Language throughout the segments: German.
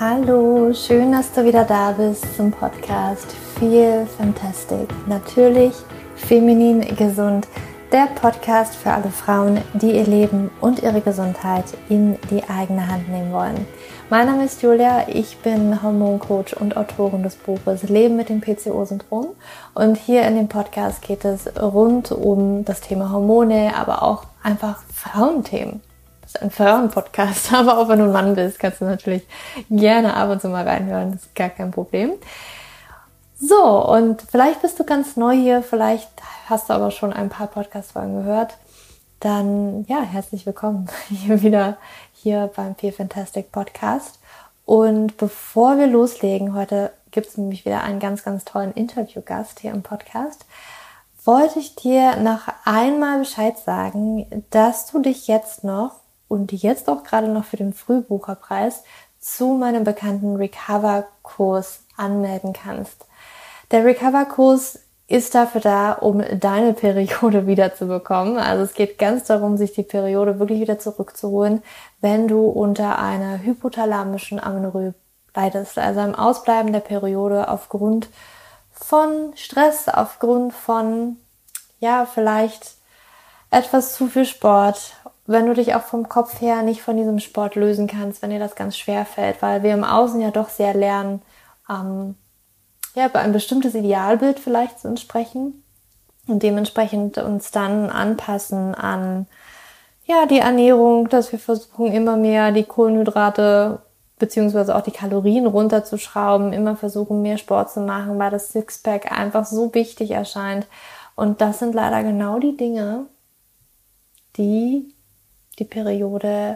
Hallo, schön, dass du wieder da bist zum Podcast Feel Fantastic. Natürlich feminin gesund, der Podcast für alle Frauen, die ihr Leben und ihre Gesundheit in die eigene Hand nehmen wollen. Mein Name ist Julia, ich bin Hormoncoach und Autorin des Buches Leben mit dem PCO-Syndrom. Und hier in dem Podcast geht es rund um das Thema Hormone, aber auch einfach Frauenthemen. Das ist ein Frauen-Podcast, aber auch wenn du ein Mann bist, kannst du natürlich gerne ab und zu mal reinhören, das ist gar kein Problem. So, und vielleicht bist du ganz neu hier, vielleicht hast du aber schon ein paar Podcast-Folgen gehört. Dann, ja, herzlich willkommen hier beim Feel Fantastic Podcast. Und bevor wir loslegen, heute gibt es nämlich wieder einen ganz, ganz tollen Interviewgast hier im Podcast, wollte ich dir noch einmal Bescheid sagen, dass du dich jetzt auch gerade noch für den Frühbucherpreis zu meinem bekannten Recover-Kurs anmelden kannst. Der Recover-Kurs ist dafür da, um deine Periode wiederzubekommen. Also es geht ganz darum, sich die Periode wirklich wieder zurückzuholen, wenn du unter einer hypothalamischen Amenorrhoe leidest. Also einem Ausbleiben der Periode aufgrund von Stress, aufgrund von, vielleicht etwas zu viel Sport, wenn du dich auch vom Kopf her nicht von diesem Sport lösen kannst, wenn dir das ganz schwer fällt, weil wir im Außen ja doch sehr lernen, bei ein bestimmtes Idealbild vielleicht zu entsprechen und dementsprechend uns dann anpassen an die Ernährung, dass wir versuchen immer mehr die Kohlenhydrate beziehungsweise auch die Kalorien runterzuschrauben, immer versuchen mehr Sport zu machen, weil das Sixpack einfach so wichtig erscheint. Und das sind leider genau die Dinge, die Periode,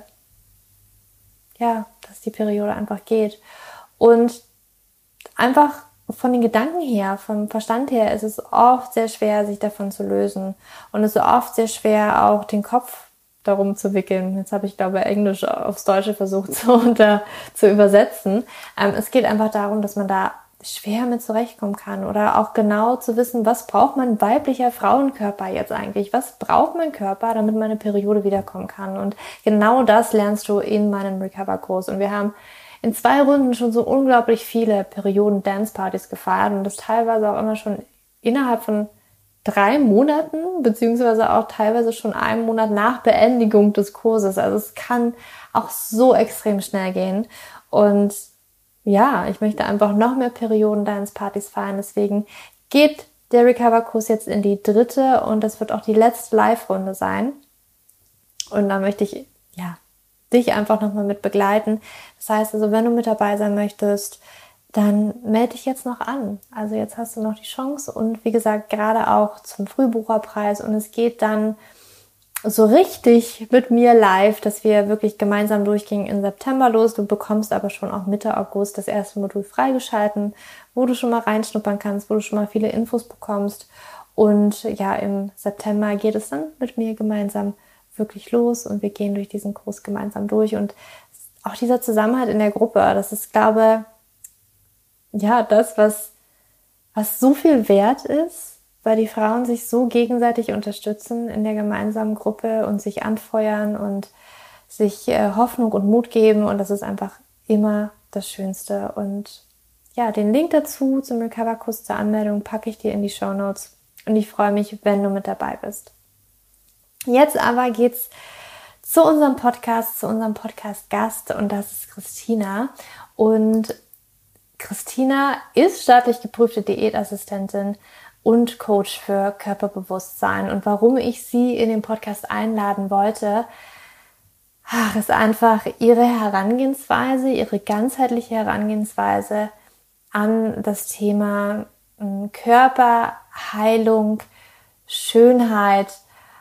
dass die Periode einfach geht. Und einfach von den Gedanken her, vom Verstand her, ist es oft sehr schwer, sich davon zu lösen. Und es ist oft sehr schwer, auch den Kopf darum zu wickeln. Jetzt habe ich, glaube ich, Englisch aufs Deutsche versucht zu übersetzen. Es geht einfach darum, dass man da schwer mit zurechtkommen kann oder auch genau zu wissen, was braucht mein weiblicher Frauenkörper jetzt eigentlich? Was braucht mein Körper, damit meine Periode wiederkommen kann? Und genau das lernst du in meinem Recover-Kurs. Und wir haben in 2 Runden schon so unglaublich viele Perioden-Dance-Partys gefeiert und das teilweise auch immer schon innerhalb von 3 Monaten, beziehungsweise auch teilweise schon 1 Monat nach Beendigung des Kurses. Also es kann auch so extrem schnell gehen. Und ich möchte einfach noch mehr Perioden-Dance-Partys feiern. Deswegen geht der Recover-Kurs jetzt in die 3. und das wird auch die letzte Live-Runde sein. Und da möchte ich, dich einfach nochmal mit begleiten. Das heißt also, wenn du mit dabei sein möchtest, dann melde dich jetzt noch an. Also jetzt hast du noch die Chance und wie gesagt, gerade auch zum Frühbucherpreis und es geht dann so richtig mit mir live, dass wir wirklich gemeinsam durchgehen im September los. Du bekommst aber schon auch Mitte August das erste Modul freigeschalten, wo du schon mal reinschnuppern kannst, wo du schon mal viele Infos bekommst. Und im September geht es dann mit mir gemeinsam wirklich los und wir gehen durch diesen Kurs gemeinsam durch. Und auch dieser Zusammenhalt in der Gruppe, das ist, glaube das, was so viel wert ist, weil die Frauen sich so gegenseitig unterstützen in der gemeinsamen Gruppe und sich anfeuern und sich Hoffnung und Mut geben und das ist einfach immer das Schönste. Und den Link dazu zum Recover-Kurs zur Anmeldung packe ich dir in die Shownotes und ich freue mich, wenn du mit dabei bist. Jetzt aber geht's zu unserem Podcast-Gast und das ist Christina. Und Christina ist staatlich geprüfte Diätassistentin und Coach für Körperbewusstsein. Und warum ich sie in den Podcast einladen wollte, ist einfach ihre Herangehensweise, ihre ganzheitliche Herangehensweise an das Thema Körperheilung, Schönheit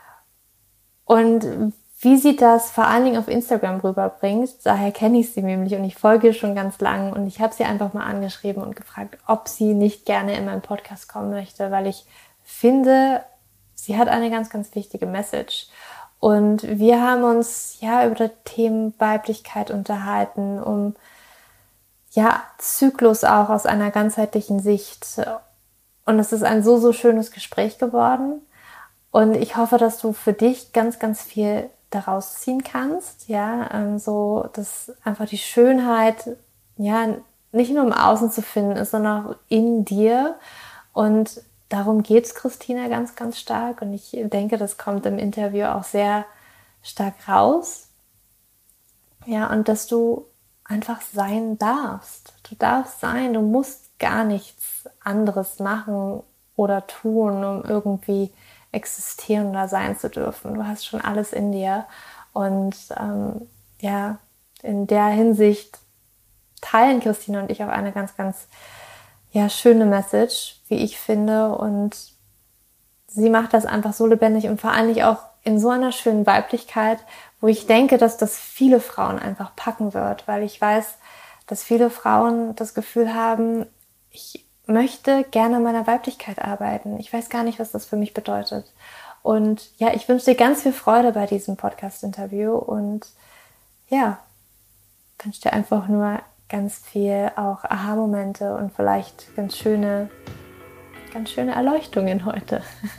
und wie sie das vor allen Dingen auf Instagram rüberbringt. Daher kenne ich sie nämlich und ich folge ihr schon ganz lang und ich habe sie einfach mal angeschrieben und gefragt, ob sie nicht gerne in meinen Podcast kommen möchte, weil ich finde, sie hat eine ganz, ganz wichtige Message. Und wir haben uns über das Thema Weiblichkeit unterhalten, um Zyklus auch aus einer ganzheitlichen Sicht. Und es ist ein so, so schönes Gespräch geworden. Und ich hoffe, dass du für dich ganz, ganz viel daraus ziehen kannst, so dass einfach die Schönheit ja, nicht nur im Außen zu finden ist, sondern auch in dir. Und darum geht es Christina ganz, ganz stark. Und ich denke, das kommt im Interview auch sehr stark raus. Ja, und dass du einfach sein darfst. Du darfst sein, du musst gar nichts anderes machen oder tun, um irgendwie existieren oder sein zu dürfen. Du hast schon alles in dir. Und ja, in der Hinsicht teilen Christina und ich auch eine ganz, ganz ja, schöne Message, wie ich finde. Und sie macht das einfach so lebendig und vor allem auch in so einer schönen Weiblichkeit, wo ich denke, dass das viele Frauen einfach packen wird, weil ich weiß, dass viele Frauen das Gefühl haben, ich möchte gerne an meiner Weiblichkeit arbeiten. Ich weiß gar nicht, was das für mich bedeutet. Und ja, ich wünsche dir ganz viel Freude bei diesem Podcast-Interview und ja, wünsche dir einfach nur ganz viel auch Aha-Momente und vielleicht ganz schöne Erleuchtungen heute.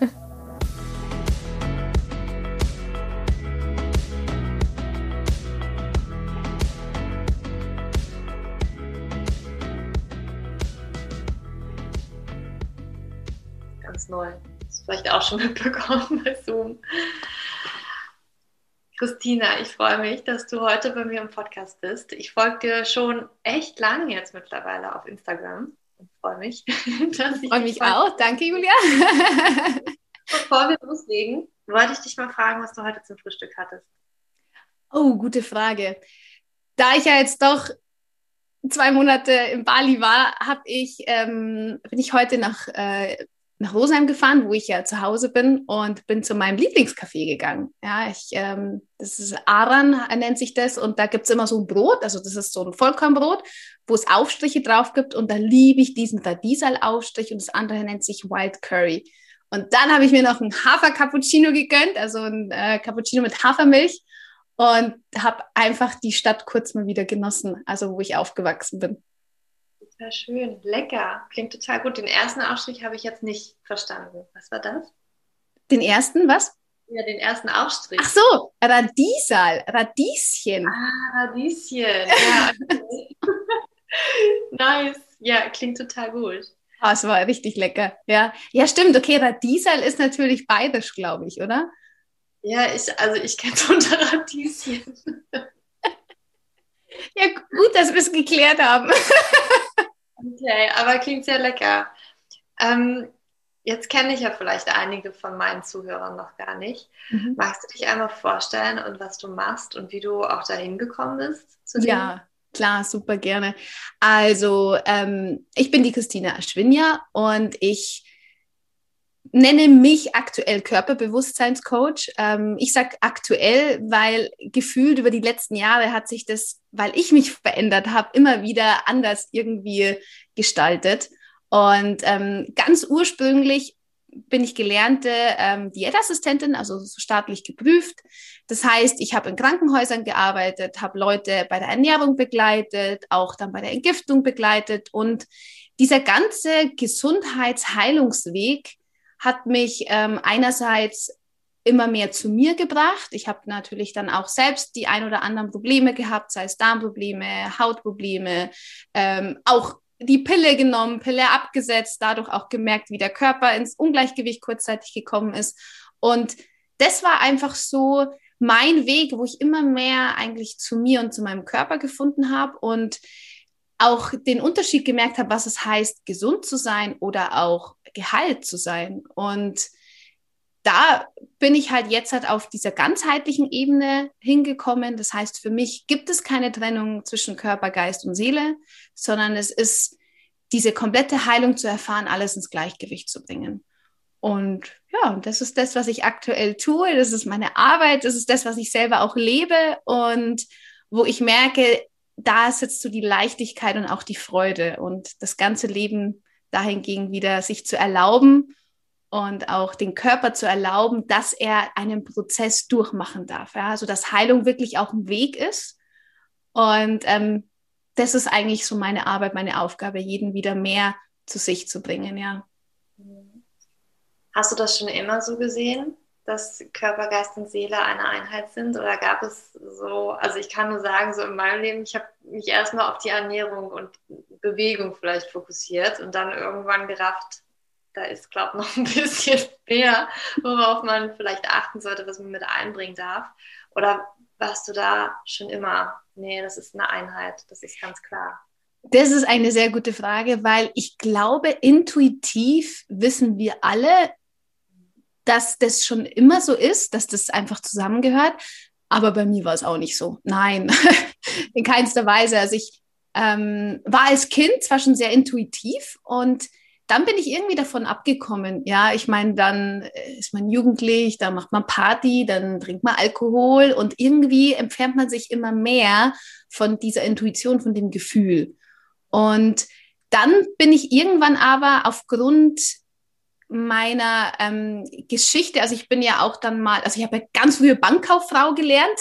Ganz neu. Das hast du vielleicht auch schon mitbekommen bei Zoom. Christina, ich freue mich, dass du heute bei mir im Podcast bist. Ich folge dir schon echt lange jetzt mittlerweile auf Instagram und freue mich, dass ich freue mich auch. Danke, Julia. Bevor wir loslegen, wollte ich dich mal fragen, was du heute zum Frühstück hattest. Oh, gute Frage. Da ich ja jetzt doch 2 Monate in Bali war, bin ich heute nach Rosenheim gefahren, wo ich ja zu Hause bin und bin zu meinem Lieblingscafé gegangen. Ja, das ist Aran, nennt sich das, und da gibt es immer so ein Brot, also das ist so ein Vollkornbrot, wo es Aufstriche drauf gibt, und da liebe ich diesen Radisal-Aufstrich, und das andere nennt sich Wild Curry. Und dann habe ich mir noch einen Hafer-Cappuccino gegönnt, also ein Cappuccino mit Hafermilch, und habe einfach die Stadt kurz mal wieder genossen, also wo ich aufgewachsen bin. Total schön, lecker, klingt total gut. Den ersten Aufstrich habe ich jetzt nicht verstanden. Was war das? Den ersten, was? Ja, den ersten Aufstrich. Ach so, Radisal, Radieschen. Ah, Radieschen, ja. Okay. Nice, ja, klingt total gut. Ah, es war richtig lecker, ja. Ja, stimmt, okay, Radisal ist natürlich bayerisch, glaube ich, oder? Ja, ich kenne es unter Radieschen. Ja, gut, dass wir es geklärt haben. Okay, aber klingt sehr lecker. Jetzt kenne ich ja vielleicht einige von meinen Zuhörern noch gar nicht. Magst du dich einmal vorstellen und was du machst und wie du auch dahin gekommen bist? Ja, klar, super gerne. Also, ich bin die Christina Aschwinja und ich nenne mich aktuell Körperbewusstseinscoach. Ich sage aktuell, weil gefühlt über die letzten Jahre hat sich das, weil ich mich verändert habe, immer wieder anders irgendwie gestaltet. Und ganz ursprünglich bin ich gelernte Diätassistentin, also so staatlich geprüft. Das heißt, ich habe in Krankenhäusern gearbeitet, habe Leute bei der Ernährung begleitet, auch dann bei der Entgiftung begleitet. Und dieser ganze Gesundheitsheilungsweg hat mich einerseits immer mehr zu mir gebracht. Ich habe natürlich dann auch selbst die ein oder anderen Probleme gehabt, sei es Darmprobleme, Hautprobleme, auch die Pille genommen, Pille abgesetzt, dadurch auch gemerkt, wie der Körper ins Ungleichgewicht kurzzeitig gekommen ist. Und das war einfach so mein Weg, wo ich immer mehr eigentlich zu mir und zu meinem Körper gefunden habe und auch den Unterschied gemerkt habe, was es heißt, gesund zu sein oder auch geheilt zu sein. Und da bin ich halt jetzt halt auf dieser ganzheitlichen Ebene hingekommen. Das heißt, für mich gibt es keine Trennung zwischen Körper, Geist und Seele, sondern es ist diese komplette Heilung zu erfahren, alles ins Gleichgewicht zu bringen. Und ja, das ist das, was ich aktuell tue. Das ist meine Arbeit. Das ist das, was ich selber auch lebe und wo ich merke, da ist jetzt so die Leichtigkeit und auch die Freude und das ganze Leben dahingegen wieder sich zu erlauben und auch den Körper zu erlauben, dass er einen Prozess durchmachen darf. Ja? Also dass Heilung wirklich auch ein Weg ist. Und das ist eigentlich so meine Arbeit, meine Aufgabe, jeden wieder mehr zu sich zu bringen, ja. Hast du das schon immer so gesehen? dass Körper, Geist und Seele eine Einheit sind? Oder gab es so, also ich kann nur sagen, so in meinem Leben, ich habe mich erstmal auf die Ernährung und Bewegung vielleicht fokussiert und dann irgendwann gerafft, da ist, glaube ich, noch ein bisschen mehr, worauf man vielleicht achten sollte, was man mit einbringen darf. Oder warst du da schon immer? Nee, das ist eine Einheit, das ist ganz klar. Das ist eine sehr gute Frage, weil ich glaube, intuitiv wissen wir alle, dass das schon immer so ist, dass das einfach zusammengehört. Aber bei mir war es auch nicht so. Nein, in keinster Weise. Also ich war als Kind zwar schon sehr intuitiv und dann bin ich irgendwie davon abgekommen. Ja, ich meine, dann ist man jugendlich, dann macht man Party, dann trinkt man Alkohol und irgendwie entfernt man sich immer mehr von dieser Intuition, von dem Gefühl. Und dann bin ich irgendwann aber aufgrund meiner Geschichte, also ich bin ja auch dann mal, also ich habe ja ganz früh Bankkauffrau gelernt,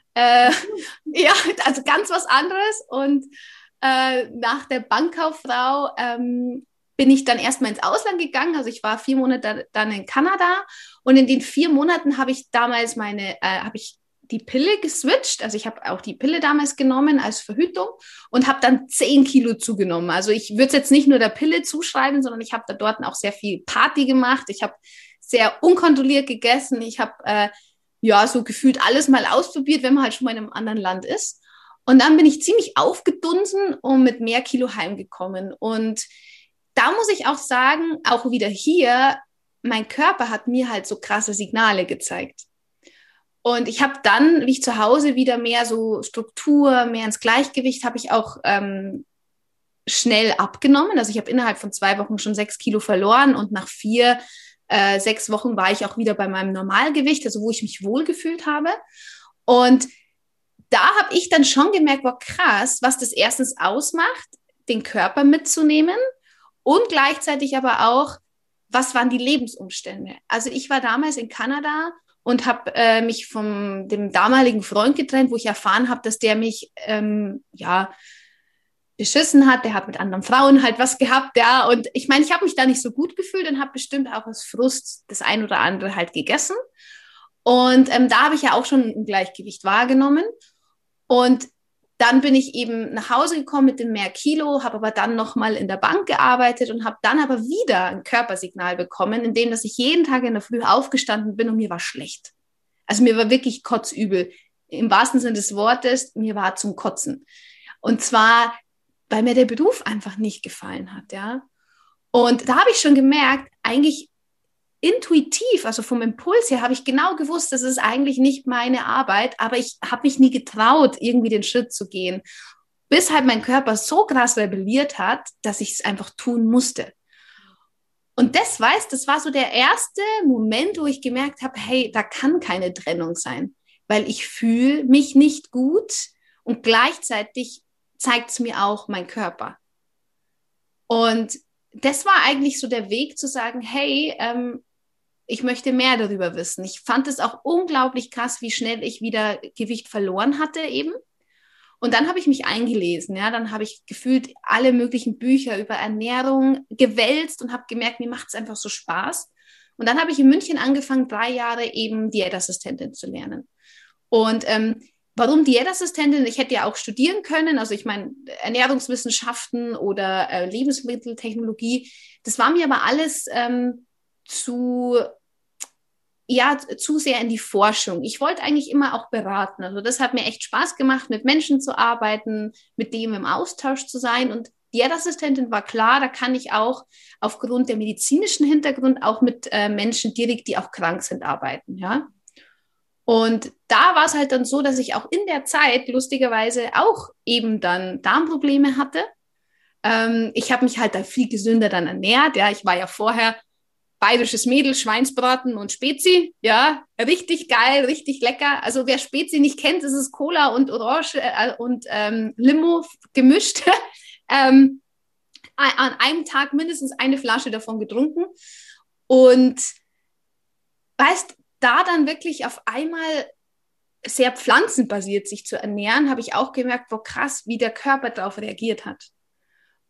ja, also ganz was anderes und nach der Bankkauffrau bin ich dann erstmal ins Ausland gegangen, also ich war 4 Monate dann in Kanada und in den 4 Monaten habe ich damals habe ich die Pille geswitcht, also ich habe auch die Pille damals genommen als Verhütung und habe dann 10 Kilo zugenommen. Also ich würde es jetzt nicht nur der Pille zuschreiben, sondern ich habe da dort auch sehr viel Party gemacht. Ich habe sehr unkontrolliert gegessen. Ich habe ja so gefühlt alles mal ausprobiert, wenn man halt schon mal in einem anderen Land ist. Und dann bin ich ziemlich aufgedunsen und mit mehr Kilo heimgekommen. Und da muss ich auch sagen, auch wieder hier, mein Körper hat mir halt so krasse Signale gezeigt. Und ich habe dann, wie ich zu Hause wieder mehr so Struktur, mehr ins Gleichgewicht, habe ich auch schnell abgenommen. Also ich habe innerhalb von 2 Wochen schon 6 Kilo verloren und nach 6 Wochen war ich auch wieder bei meinem Normalgewicht, also wo ich mich wohlgefühlt habe. Und da habe ich dann schon gemerkt, wow, krass, was das erstens ausmacht, den Körper mitzunehmen und gleichzeitig aber auch, was waren die Lebensumstände. Also ich war damals in Kanada und habe mich von dem damaligen Freund getrennt, wo ich erfahren habe, dass der mich ja beschissen hat. Der hat mit anderen Frauen halt was gehabt, ja. Und ich meine, ich habe mich da nicht so gut gefühlt und habe bestimmt auch aus Frust das ein oder andere halt gegessen. Und da habe ich ja auch schon ein Gleichgewicht wahrgenommen. Und dann bin ich eben nach Hause gekommen mit dem mehr Kilo, habe aber dann nochmal in der Bank gearbeitet und habe dann aber wieder ein Körpersignal bekommen, in dem, dass ich jeden Tag in der Früh aufgestanden bin und mir war schlecht. Also mir war wirklich kotzübel. Im wahrsten Sinne des Wortes, mir war zum Kotzen. Und zwar, weil mir der Beruf einfach nicht gefallen hat, ja. Und da habe ich schon gemerkt, eigentlich intuitiv, also vom Impuls her, habe ich genau gewusst, das ist eigentlich nicht meine Arbeit, aber ich habe mich nie getraut, irgendwie den Schritt zu gehen, bis halt mein Körper so krass rebelliert hat, dass ich es einfach tun musste. Und das war so der erste Moment, wo ich gemerkt habe, hey, da kann keine Trennung sein, weil ich fühle mich nicht gut und gleichzeitig zeigt es mir auch mein Körper. Und das war eigentlich so der Weg zu sagen, hey, ich möchte mehr darüber wissen. Ich fand es auch unglaublich krass, wie schnell ich wieder Gewicht verloren hatte eben. Und dann habe ich mich eingelesen, ja, dann habe ich gefühlt alle möglichen Bücher über Ernährung gewälzt und habe gemerkt, mir macht es einfach so Spaß. Und dann habe ich in München angefangen, 3 Jahre eben Diätassistentin zu lernen. Und warum Diätassistentin? Ich hätte ja auch studieren können, also ich meine Ernährungswissenschaften oder Lebensmitteltechnologie. Das war mir aber alles zu sehr in die Forschung. Ich wollte eigentlich immer auch beraten. Also das hat mir echt Spaß gemacht, mit Menschen zu arbeiten, mit dem im Austausch zu sein. Und Diätassistentin war klar, da kann ich auch aufgrund der medizinischen Hintergrund auch mit Menschen direkt, die auch krank sind, arbeiten, ja. Und da war es halt dann so, dass ich auch in der Zeit lustigerweise auch eben dann Darmprobleme hatte. Ich habe mich halt da viel gesünder dann ernährt. Ja, ich war ja vorher bayerisches Mädel, Schweinsbraten und Spezi. Ja, richtig geil, richtig lecker. Also wer Spezi nicht kennt, ist es Cola und Orange und Limo gemischt. An einem Tag mindestens eine Flasche davon getrunken. Und weißt, da dann wirklich auf einmal sehr pflanzenbasiert sich zu ernähren, habe ich auch gemerkt, wo krass, wie der Körper darauf reagiert hat.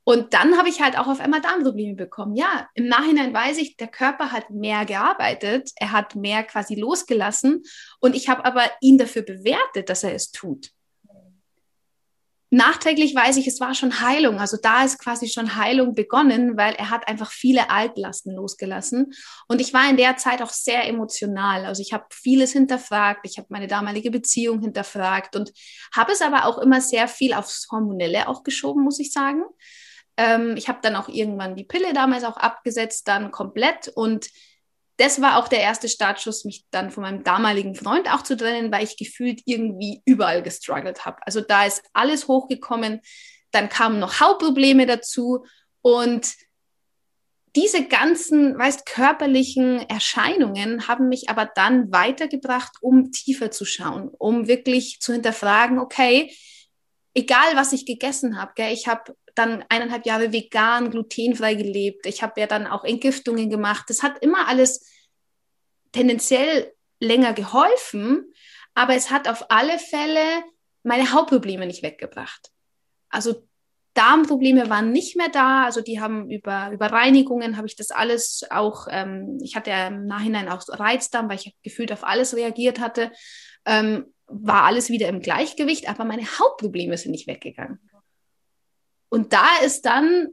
Und dann habe ich halt auch auf einmal Darmprobleme bekommen. Ja, im Nachhinein weiß ich, der Körper hat mehr gearbeitet, er hat mehr quasi losgelassen und ich habe aber ihn dafür bewertet, dass er es tut. Nachträglich weiß ich, es war schon Heilung. Also da ist quasi schon Heilung begonnen, weil er hat einfach viele Altlasten losgelassen. Und ich war in der Zeit auch sehr emotional. Also ich habe vieles hinterfragt. Ich habe meine damalige Beziehung hinterfragt und habe es aber auch immer sehr viel aufs Hormonelle auch geschoben, muss ich sagen. Ich habe dann auch irgendwann die Pille damals auch abgesetzt, dann komplett. Und das war auch der erste Startschuss, mich dann von meinem damaligen Freund auch zu trennen, weil ich gefühlt irgendwie überall gestruggelt habe. Also da ist alles hochgekommen, dann kamen noch Hautprobleme dazu und diese ganzen, weißt, körperlichen Erscheinungen haben mich aber dann weitergebracht, um tiefer zu schauen, um wirklich zu hinterfragen, okay, egal was ich gegessen habe, ich habe dann 1,5 Jahre vegan, glutenfrei gelebt. Ich habe ja dann auch Entgiftungen gemacht. Das hat immer alles tendenziell länger geholfen, aber es hat auf alle Fälle meine Hautprobleme nicht weggebracht. Also Darmprobleme waren nicht mehr da, also die haben über Reinigungen habe ich das alles auch, ich hatte ja im Nachhinein auch Reizdarm, weil ich gefühlt auf alles reagiert hatte, war alles wieder im Gleichgewicht, aber meine Hautprobleme sind nicht weggegangen. Und da ist dann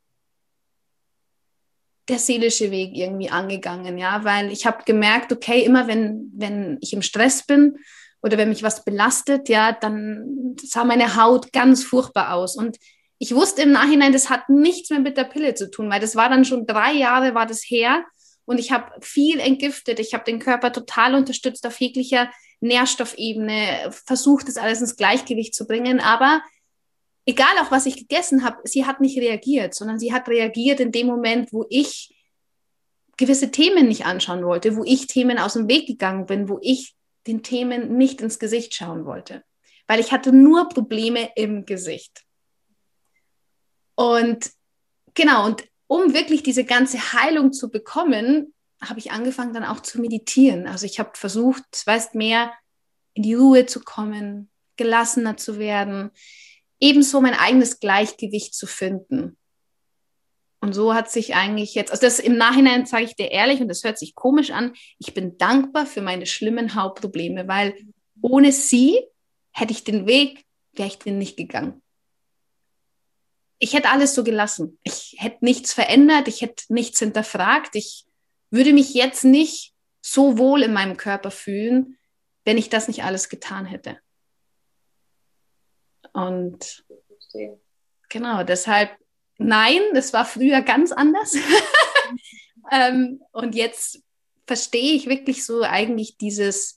der seelische Weg irgendwie angegangen, ja, weil ich habe gemerkt, okay, immer wenn ich im Stress bin oder wenn mich was belastet, ja, dann sah meine Haut ganz furchtbar aus und ich wusste im Nachhinein, das hat nichts mehr mit der Pille zu tun, weil das war dann schon 3 Jahre war das her und ich habe viel entgiftet, ich habe den Körper total unterstützt auf jeglicher Nährstoffebene, versucht, das alles ins Gleichgewicht zu bringen, aber egal auch was ich gegessen habe, sie hat nicht reagiert, sondern sie hat reagiert in dem Moment, wo ich gewisse Themen nicht anschauen wollte, wo ich Themen aus dem Weg gegangen bin, wo ich den Themen nicht ins Gesicht schauen wollte. Weil ich hatte nur Probleme im Gesicht. Und genau, und um wirklich diese ganze Heilung zu bekommen, habe ich angefangen dann auch zu meditieren. Also ich habe versucht, weißt, mehr in die Ruhe zu kommen, gelassener zu werden, ebenso mein eigenes Gleichgewicht zu finden. Und so hat sich eigentlich jetzt, also das im Nachhinein sage ich dir ehrlich, und das hört sich komisch an, ich bin dankbar für meine schlimmen Hautprobleme, weil ohne sie hätte ich den Weg, wäre ich den nicht gegangen. Ich hätte alles so gelassen. Ich hätte nichts verändert, ich hätte nichts hinterfragt. Ich würde mich jetzt nicht so wohl in meinem Körper fühlen, wenn ich das nicht alles getan hätte. Und genau, deshalb, nein, das war früher ganz anders. Und jetzt verstehe ich wirklich so eigentlich dieses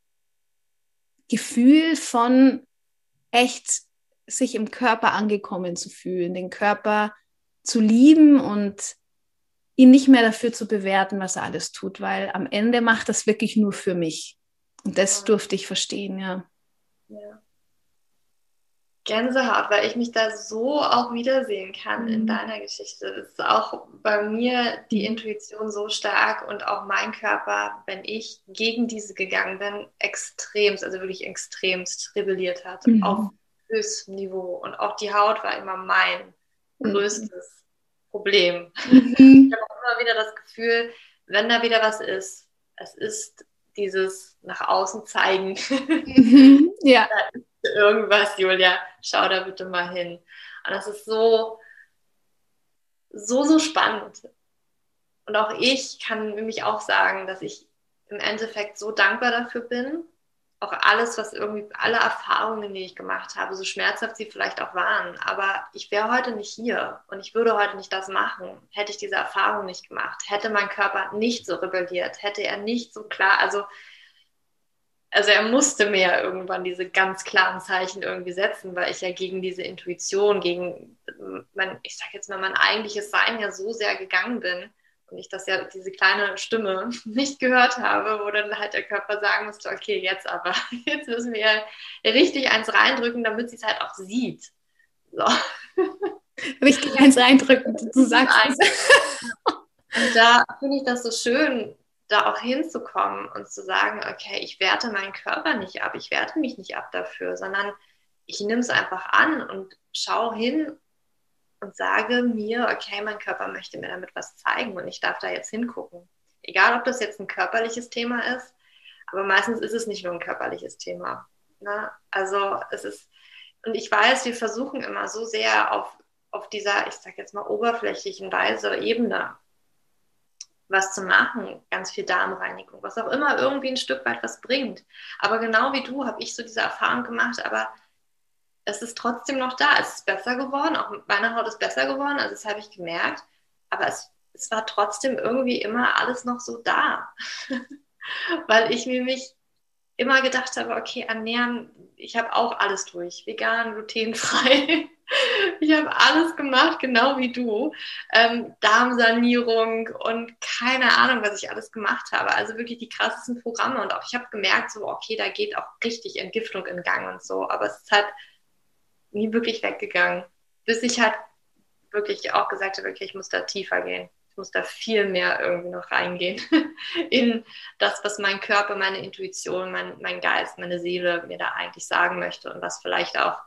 Gefühl von echt sich im Körper angekommen zu fühlen, den Körper zu lieben und ihn nicht mehr dafür zu bewerten, was er alles tut, weil am Ende macht das wirklich nur für mich. Und das durfte ich verstehen, ja. Ja. Gänsehaut, weil ich mich da so auch wiedersehen kann in deiner Geschichte. Das ist auch bei mir die Intuition so stark und auch mein Körper, wenn ich gegen diese gegangen bin, extremst, also wirklich extremst rebelliert hat, auf höchstem Niveau. Und auch die Haut war immer mein größtes Problem. Ich habe auch immer wieder das Gefühl, wenn da wieder was ist, es ist dieses nach außen zeigen. Ja. Da ist irgendwas, Julia, schau da bitte mal hin. Und das ist so spannend. Und auch ich kann nämlich auch sagen, dass ich im Endeffekt so dankbar dafür bin, auch alles, was irgendwie, alle Erfahrungen, die ich gemacht habe, so schmerzhaft sie vielleicht auch waren, aber ich wäre heute nicht hier und ich würde heute nicht das machen, hätte ich diese Erfahrung nicht gemacht, hätte mein Körper nicht so rebelliert, hätte er nicht so klar, also er musste mir ja irgendwann diese ganz klaren Zeichen irgendwie setzen, weil ich ja gegen diese Intuition, gegen ich sag jetzt mal, mein eigentliches Sein ja so sehr gegangen bin und ich das ja, diese kleine Stimme nicht gehört habe, wo dann halt der Körper sagen musste, okay, jetzt aber, jetzt müssen wir ja richtig eins reindrücken, damit sie es halt auch sieht. So. Richtig eins reindrücken, du sagst es. Und da finde ich das so schön, da auch hinzukommen und zu sagen, okay, ich werte meinen Körper nicht ab, ich werte mich nicht ab dafür, sondern ich nehme es einfach an und schaue hin und sage mir, okay, mein Körper möchte mir damit was zeigen und ich darf da jetzt hingucken. Egal, ob das jetzt ein körperliches Thema ist, aber meistens ist es nicht nur ein körperliches Thema. Ne? Also es ist, und ich weiß, wir versuchen immer so sehr auf dieser, ich sag jetzt mal, oberflächlichen Weise, Ebene was zu machen, ganz viel Darmreinigung, was auch immer irgendwie ein Stück weit was bringt. Aber genau wie du habe ich so diese Erfahrung gemacht, aber es ist trotzdem noch da. Es ist besser geworden, auch meine Haut ist besser geworden, also das habe ich gemerkt, aber es war trotzdem irgendwie immer alles noch so da, weil ich mir mich immer gedacht habe, okay, ernähren, ich habe auch alles durch, vegan, glutenfrei. Ich habe alles gemacht, genau wie du. Darmsanierung und keine Ahnung, was ich alles gemacht habe. Also wirklich die krassesten Programme. Und auch ich habe gemerkt, so, okay, da geht auch richtig Entgiftung in Gang und so. Aber es ist halt nie wirklich weggegangen. Bis ich halt wirklich auch gesagt habe, okay, ich muss da tiefer gehen. Ich muss da viel mehr irgendwie noch reingehen in das, was mein Körper, meine Intuition, mein Geist, meine Seele mir da eigentlich sagen möchte und was vielleicht auch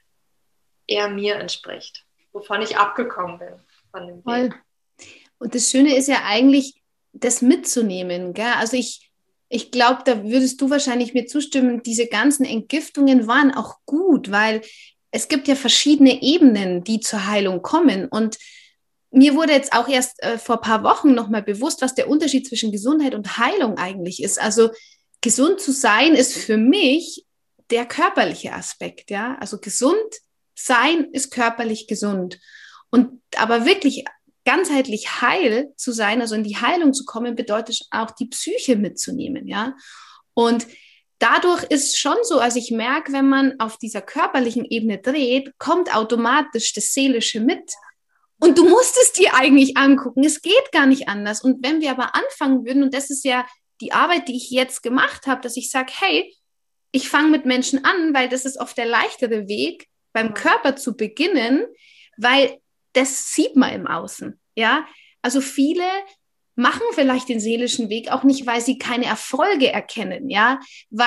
eher mir entspricht, wovon ich abgekommen bin von dem Voll. Weg. Und das Schöne ist ja eigentlich, das mitzunehmen. Gell? Also ich glaube, da würdest du wahrscheinlich mir zustimmen, diese ganzen Entgiftungen waren auch gut, weil es gibt ja verschiedene Ebenen, die zur Heilung kommen. Und mir wurde jetzt auch erst vor ein paar Wochen nochmal bewusst, was der Unterschied zwischen Gesundheit und Heilung eigentlich ist. Also gesund zu sein ist für mich der körperliche Aspekt. Ja? Also gesund sein ist körperlich gesund. Und aber wirklich ganzheitlich heil zu sein, also in die Heilung zu kommen, bedeutet auch die Psyche mitzunehmen, ja. Und dadurch ist schon so, also ich merke, wenn man auf dieser körperlichen Ebene dreht, kommt automatisch das Seelische mit. Und du musst es dir eigentlich angucken. Es geht gar nicht anders. Und wenn wir aber anfangen würden, und das ist ja die Arbeit, die ich jetzt gemacht habe, dass ich sage, hey, ich fange mit Menschen an, weil das ist oft der leichtere Weg, beim Körper zu beginnen, weil das sieht man im Außen, ja. Also viele machen vielleicht den seelischen Weg auch nicht, weil sie keine Erfolge erkennen, ja,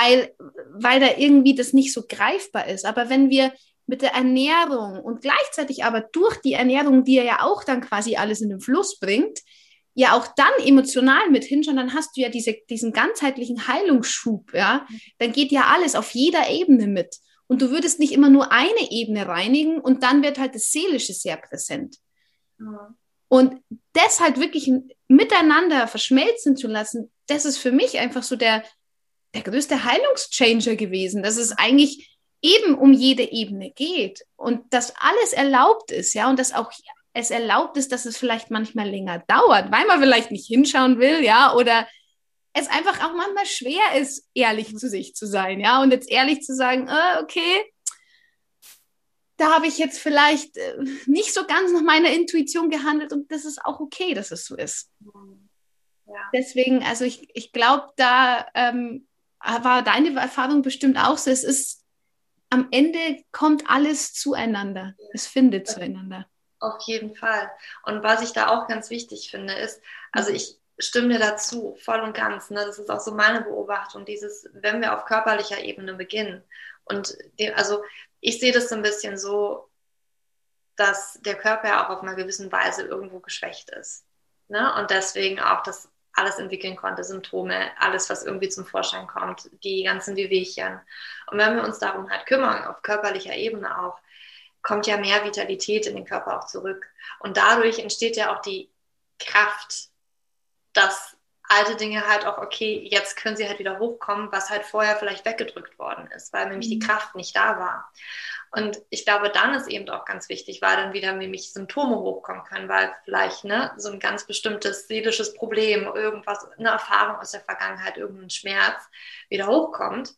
weil da irgendwie das nicht so greifbar ist. Aber wenn wir mit der Ernährung und gleichzeitig aber durch die Ernährung, die ja auch dann quasi alles in den Fluss bringt, ja auch dann emotional mit hinschauen, dann hast du ja diesen ganzheitlichen Heilungsschub, ja, dann geht ja alles auf jeder Ebene mit. Und du würdest nicht immer nur eine Ebene reinigen und dann wird halt das Seelische sehr präsent. Mhm. Und das halt wirklich miteinander verschmelzen zu lassen, das ist für mich einfach so der größte Heilungschanger gewesen, dass es eigentlich eben um jede Ebene geht und dass alles erlaubt ist, ja, und dass auch es erlaubt ist, dass es vielleicht manchmal länger dauert, weil man vielleicht nicht hinschauen will, ja, oder es einfach auch manchmal schwer ist, ehrlich zu sich zu sein, ja, und jetzt ehrlich zu sagen, okay, da habe ich jetzt vielleicht nicht so ganz nach meiner Intuition gehandelt und das ist auch okay, dass es so ist. Ja. Deswegen, also ich glaube, da war deine Erfahrung bestimmt auch so, es ist, am Ende kommt alles zueinander, es findet zueinander. Auf jeden Fall. Und was ich da auch ganz wichtig finde, ist, also ich stimme dir dazu, voll und ganz, ne? Das ist auch so meine Beobachtung, wenn wir auf körperlicher Ebene beginnen und also ich sehe das so ein bisschen so, dass der Körper ja auch auf einer gewissen Weise irgendwo geschwächt ist, ne? Und deswegen auch das alles entwickeln konnte, Symptome, alles, was irgendwie zum Vorschein kommt, die ganzen Wehwehchen. Und wenn wir uns darum halt kümmern, auf körperlicher Ebene auch, kommt ja mehr Vitalität in den Körper auch zurück. Und dadurch entsteht ja auch die Kraft, dass alte Dinge halt auch, okay, jetzt können sie halt wieder hochkommen, was halt vorher vielleicht weggedrückt worden ist, weil nämlich die Kraft nicht da war. Und ich glaube, dann ist eben auch ganz wichtig, weil dann wieder nämlich Symptome hochkommen können, weil vielleicht so ein ganz bestimmtes seelisches Problem, irgendwas, eine Erfahrung aus der Vergangenheit, irgendein Schmerz wieder hochkommt.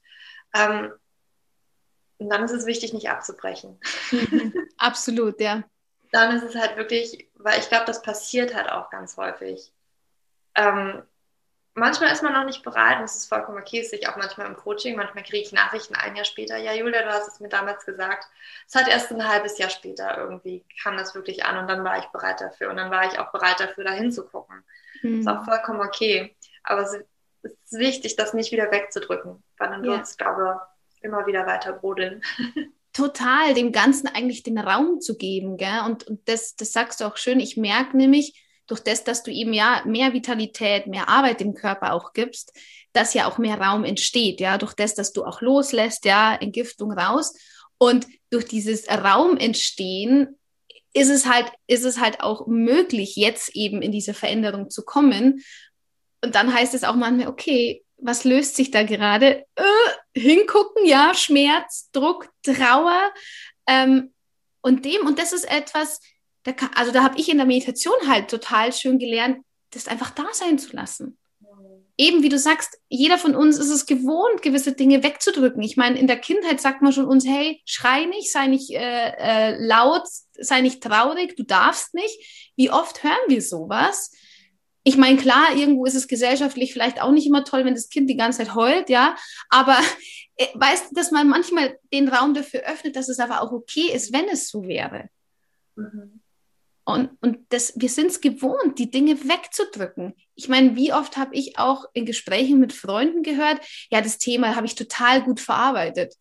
Und dann ist es wichtig, nicht abzubrechen. Absolut, ja. Dann ist es halt wirklich, weil ich glaube, das passiert halt auch ganz häufig. Manchmal ist man noch nicht bereit und es ist vollkommen okay, es sehe ich auch manchmal im Coaching, manchmal kriege ich Nachrichten ein Jahr später, ja Julia, du hast es mir damals gesagt. Es hat erst ein halbes Jahr später irgendwie, kam das wirklich an und dann war ich bereit dafür und dann war ich auch bereit dafür, da hinzugucken. Ist auch vollkommen okay, aber es ist wichtig, das nicht wieder wegzudrücken, weil dann wird es, glaube ich, immer wieder weiter brodeln. total dem Ganzen eigentlich den Raum zu geben, gell? Und das sagst du auch schön. Ich merke nämlich, durch das, dass du eben ja mehr Vitalität, mehr Arbeit dem Körper auch gibst, dass ja auch mehr Raum entsteht, ja, durch das, dass du auch loslässt, ja, Entgiftung raus. Und durch dieses Raum entstehen ist es halt auch möglich, jetzt eben in diese Veränderung zu kommen. Und dann heißt es auch manchmal, okay, was löst sich da gerade? Hingucken, ja, Schmerz, Druck, Trauer. Und das ist etwas, da habe ich in der Meditation halt total schön gelernt, das einfach da sein zu lassen. Eben wie du sagst, jeder von uns ist es gewohnt, gewisse Dinge wegzudrücken. Ich meine, in der Kindheit sagt man schon uns, hey, schrei nicht, sei nicht laut, sei nicht traurig, du darfst nicht. Wie oft hören wir sowas? Ich meine, klar, irgendwo ist es gesellschaftlich vielleicht auch nicht immer toll, wenn das Kind die ganze Zeit heult, ja, aber weißt du, dass man manchmal den Raum dafür öffnet, dass es aber auch okay ist, wenn es so wäre. Mhm. Und wir sind es gewohnt, die Dinge wegzudrücken. Ich meine, wie oft habe ich auch in Gesprächen mit Freunden gehört, ja, das Thema habe ich total gut verarbeitet.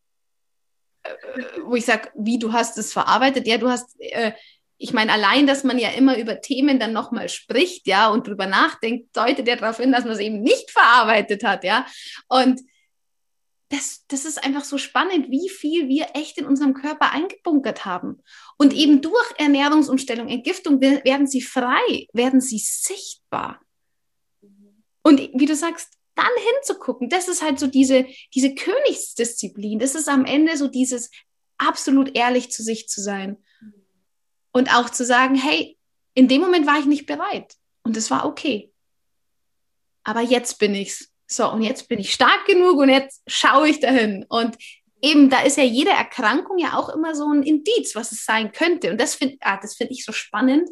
Wo ich sage, wie, du hast es verarbeitet? Ja, du hast, ich meine, allein, dass man ja immer über Themen dann nochmal spricht, ja, und drüber nachdenkt, deutet ja darauf hin, dass man es eben nicht verarbeitet hat, ja. Und das ist einfach so spannend, wie viel wir echt in unserem Körper eingebunkert haben. Und eben durch Ernährungsumstellung, Entgiftung werden sie frei, werden sie sichtbar. Und wie du sagst, dann hinzugucken, das ist halt so diese Königsdisziplin. Das ist am Ende so dieses absolut ehrlich zu sich zu sein. Und auch zu sagen, hey, in dem Moment war ich nicht bereit. Und das war okay. Aber jetzt bin ich's. So, und jetzt bin ich stark genug und jetzt schaue ich dahin. Und eben, da ist ja jede Erkrankung ja auch immer so ein Indiz, was es sein könnte. Und das finde ich so spannend,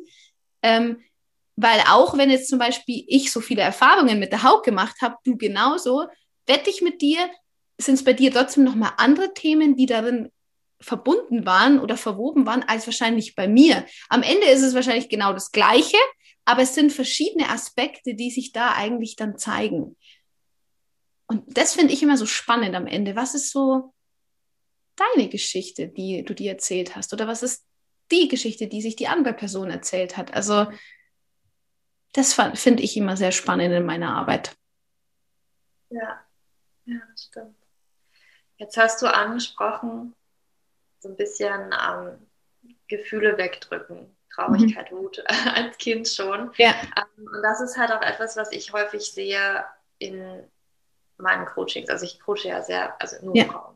weil auch wenn jetzt zum Beispiel ich so viele Erfahrungen mit der Haut gemacht habe, du genauso, wette ich mit dir, sind es bei dir trotzdem nochmal andere Themen, die darin verbunden waren oder verwoben waren, als wahrscheinlich bei mir. Am Ende ist es wahrscheinlich genau das Gleiche, aber es sind verschiedene Aspekte, die sich da eigentlich dann zeigen. Und das finde ich immer so spannend am Ende. Was ist so deine Geschichte, die du dir erzählt hast? Oder was ist die Geschichte, die sich die andere Person erzählt hat? Also das finde ich immer sehr spannend in meiner Arbeit. Ja, das stimmt. Jetzt hast du angesprochen, so ein bisschen Gefühle wegdrücken. Traurigkeit, Wut als Kind schon. Ja. Und das ist halt auch etwas, was ich häufig sehe in meinen Coachings. Also ich coache ja nur Frauen.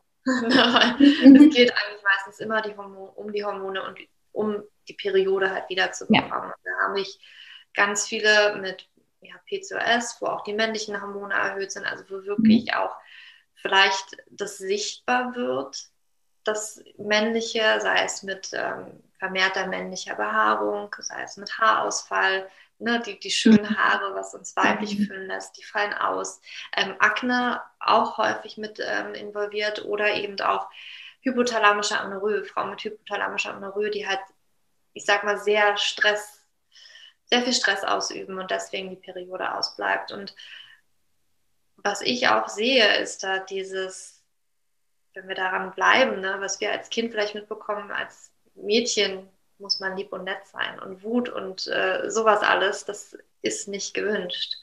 Es geht eigentlich meistens immer um die Hormone und um die Periode halt wiederzubekommen. Ja. Da habe ich ganz viele mit PCOS, wo auch die männlichen Hormone erhöht sind, also wo wirklich auch vielleicht das sichtbar wird, das Männliche, sei es mit vermehrter männlicher Behaarung, sei es mit Haarausfall, ne, die schönen Haare, was uns weiblich fühlen lässt, die fallen aus. Akne auch häufig mit involviert oder eben auch hypothalamische Amenorrhoe, Frauen mit hypothalamischer Amenorrhoe, die halt, ich sag mal, sehr viel Stress ausüben und deswegen die Periode ausbleibt. Und was ich auch sehe, ist da dieses, wenn wir daran bleiben, ne, was wir als Kind vielleicht mitbekommen, als Mädchen muss man lieb und nett sein und Wut und sowas alles, das ist nicht gewünscht.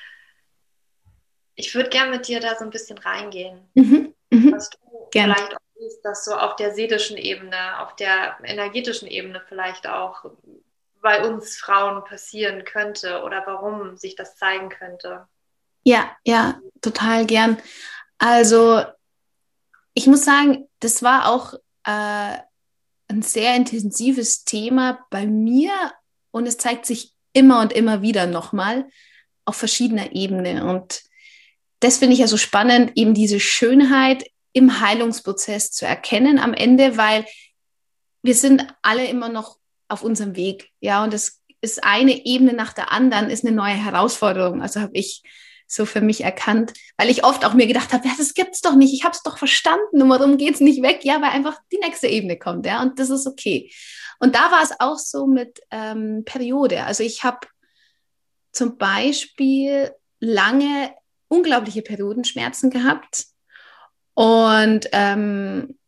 Ich würde gerne mit dir da so ein bisschen reingehen, was du vielleicht auch siehst, dass so auf der seelischen Ebene, auf der energetischen Ebene vielleicht auch bei uns Frauen passieren könnte oder warum sich das zeigen könnte. Ja, total gern. Also ich muss sagen, das war auch ein sehr intensives Thema bei mir und es zeigt sich immer und immer wieder nochmal auf verschiedener Ebene. Und das finde ich ja so spannend, eben diese Schönheit im Heilungsprozess zu erkennen am Ende, weil wir sind alle immer noch auf unserem Weg. Ja, und es ist eine Ebene nach der anderen, ist eine neue Herausforderung. Also habe ich so für mich erkannt, weil ich oft auch mir gedacht habe, ja, das gibt's doch nicht, ich habe es doch verstanden und warum geht's nicht weg? Ja, weil einfach die nächste Ebene kommt, ja, und das ist okay. Und da war es auch so mit Periode. Also ich habe zum Beispiel lange unglaubliche Periodenschmerzen gehabt und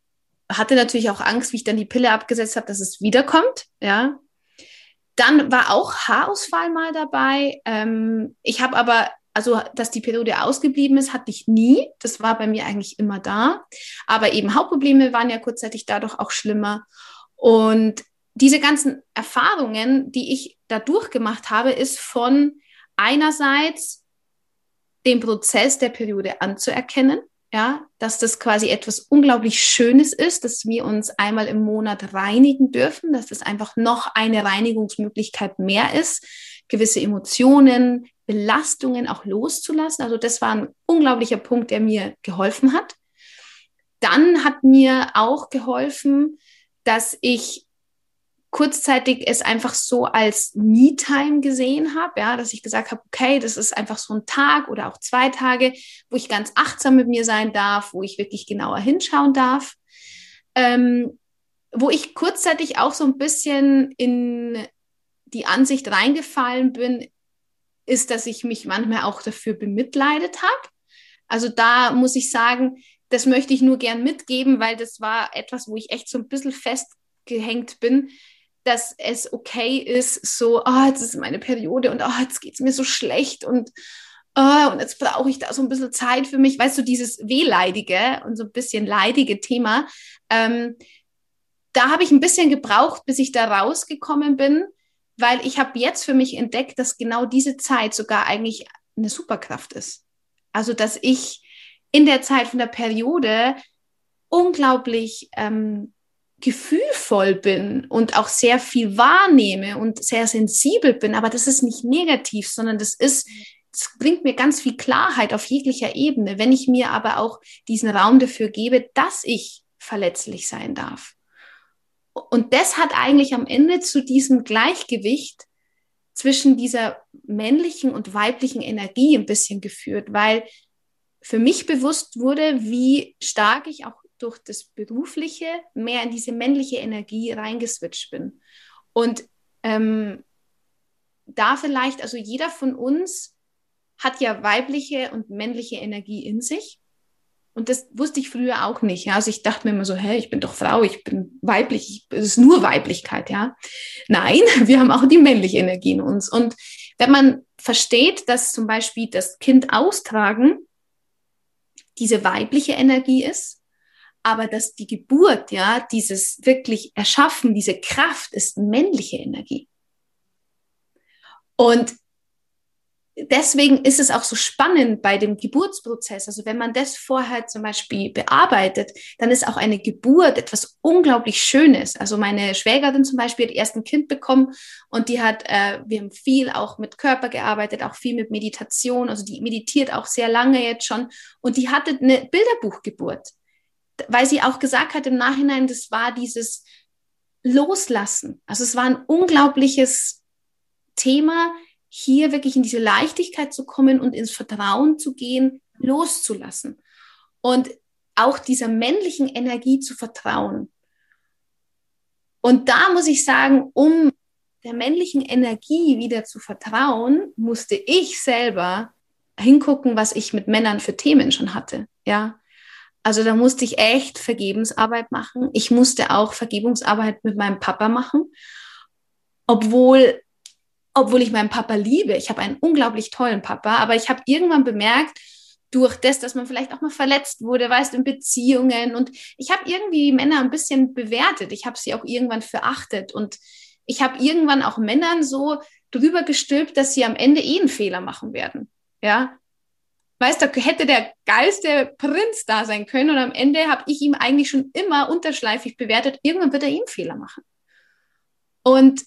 hatte natürlich auch Angst, wie ich dann die Pille abgesetzt habe, dass es wiederkommt, ja. Dann war auch Haarausfall mal dabei. Ich habe aber, also dass die Periode ausgeblieben ist, hatte ich nie. Das war bei mir eigentlich immer da. Aber eben Hautprobleme waren ja kurzzeitig dadurch auch schlimmer. Und diese ganzen Erfahrungen, die ich da durchgemacht habe, ist von einerseits den Prozess der Periode anzuerkennen, ja, dass das quasi etwas unglaublich Schönes ist, dass wir uns einmal im Monat reinigen dürfen, dass das einfach noch eine Reinigungsmöglichkeit mehr ist, gewisse Emotionen, Belastungen auch loszulassen. Also das war ein unglaublicher Punkt, der mir geholfen hat. Dann hat mir auch geholfen, dass ich kurzzeitig es einfach so als Me-Time gesehen habe, ja, dass ich gesagt habe, okay, das ist einfach so ein Tag oder auch 2 Tage, wo ich ganz achtsam mit mir sein darf, wo ich wirklich genauer hinschauen darf, wo ich kurzzeitig auch so ein bisschen in die Ansicht reingefallen bin, ist, dass ich mich manchmal auch dafür bemitleidet habe. Also da muss ich sagen, das möchte ich nur gern mitgeben, weil das war etwas, wo ich echt so ein bisschen festgehängt bin, dass es okay ist, so, jetzt ist meine Periode und jetzt geht es mir so schlecht und jetzt brauche ich da so ein bisschen Zeit für mich. Weißt du, dieses wehleidige und so ein bisschen leidige Thema, da habe ich ein bisschen gebraucht, bis ich da rausgekommen bin, weil ich habe jetzt für mich entdeckt, dass genau diese Zeit sogar eigentlich eine Superkraft ist. Also, dass ich in der Zeit von der Periode unglaublich gefühlvoll bin und auch sehr viel wahrnehme und sehr sensibel bin, aber das ist nicht negativ, sondern das bringt mir ganz viel Klarheit auf jeglicher Ebene, wenn ich mir aber auch diesen Raum dafür gebe, dass ich verletzlich sein darf. Und das hat eigentlich am Ende zu diesem Gleichgewicht zwischen dieser männlichen und weiblichen Energie ein bisschen geführt, weil für mich bewusst wurde, wie stark ich auch durch das Berufliche mehr in diese männliche Energie reingeswitcht bin. Und da vielleicht, also jeder von uns hat ja weibliche und männliche Energie in sich. Und das wusste ich früher auch nicht. Ja? Also ich dachte mir immer so, ich bin doch Frau, ich bin weiblich, es ist nur Weiblichkeit. Ja? Nein, wir haben auch die männliche Energie in uns. Und wenn man versteht, dass zum Beispiel das Kind austragen diese weibliche Energie ist, aber dass die Geburt, ja, dieses wirklich Erschaffen, diese Kraft ist männliche Energie. Und deswegen ist es auch so spannend bei dem Geburtsprozess. Also wenn man das vorher zum Beispiel bearbeitet, dann ist auch eine Geburt etwas unglaublich Schönes. Also meine Schwägerin zum Beispiel hat erst ein Kind bekommen und die hat, wir haben viel auch mit Körper gearbeitet, auch viel mit Meditation. Also die meditiert auch sehr lange jetzt schon und die hatte eine Bilderbuchgeburt, weil sie auch gesagt hat im Nachhinein, das war dieses Loslassen. Also es war ein unglaubliches Thema, hier wirklich in diese Leichtigkeit zu kommen und ins Vertrauen zu gehen, loszulassen und auch dieser männlichen Energie zu vertrauen. Und da muss ich sagen, um der männlichen Energie wieder zu vertrauen, musste ich selber hingucken, was ich mit Männern für Themen schon hatte. Ja, also da musste ich echt Vergebensarbeit machen. Ich musste auch Vergebungsarbeit mit meinem Papa machen, obwohl ich meinen Papa liebe. Ich habe einen unglaublich tollen Papa, aber ich habe irgendwann bemerkt, durch das, dass man vielleicht auch mal verletzt wurde, weißt, in Beziehungen und ich habe irgendwie Männer ein bisschen bewertet. Ich habe sie auch irgendwann verachtet und ich habe irgendwann auch Männern so drüber gestülpt, dass sie am Ende einen Fehler machen werden. Ja, weißt du, da hätte der geilste Prinz da sein können und am Ende habe ich ihm eigentlich schon immer unterschleifig bewertet, irgendwann wird er einen Fehler machen. Und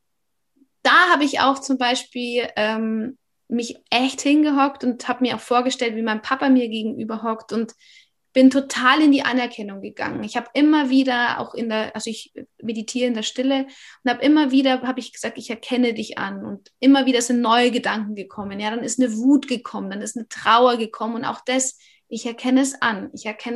da habe ich auch zum Beispiel mich echt hingehockt und habe mir auch vorgestellt, wie mein Papa mir gegenüber hockt und bin total in die Anerkennung gegangen. Ich habe immer wieder auch also ich meditiere in der Stille und habe ich gesagt, ich erkenne dich an und immer wieder sind neue Gedanken gekommen. Ja, dann ist eine Wut gekommen, dann ist eine Trauer gekommen und auch das, ich erkenne es an,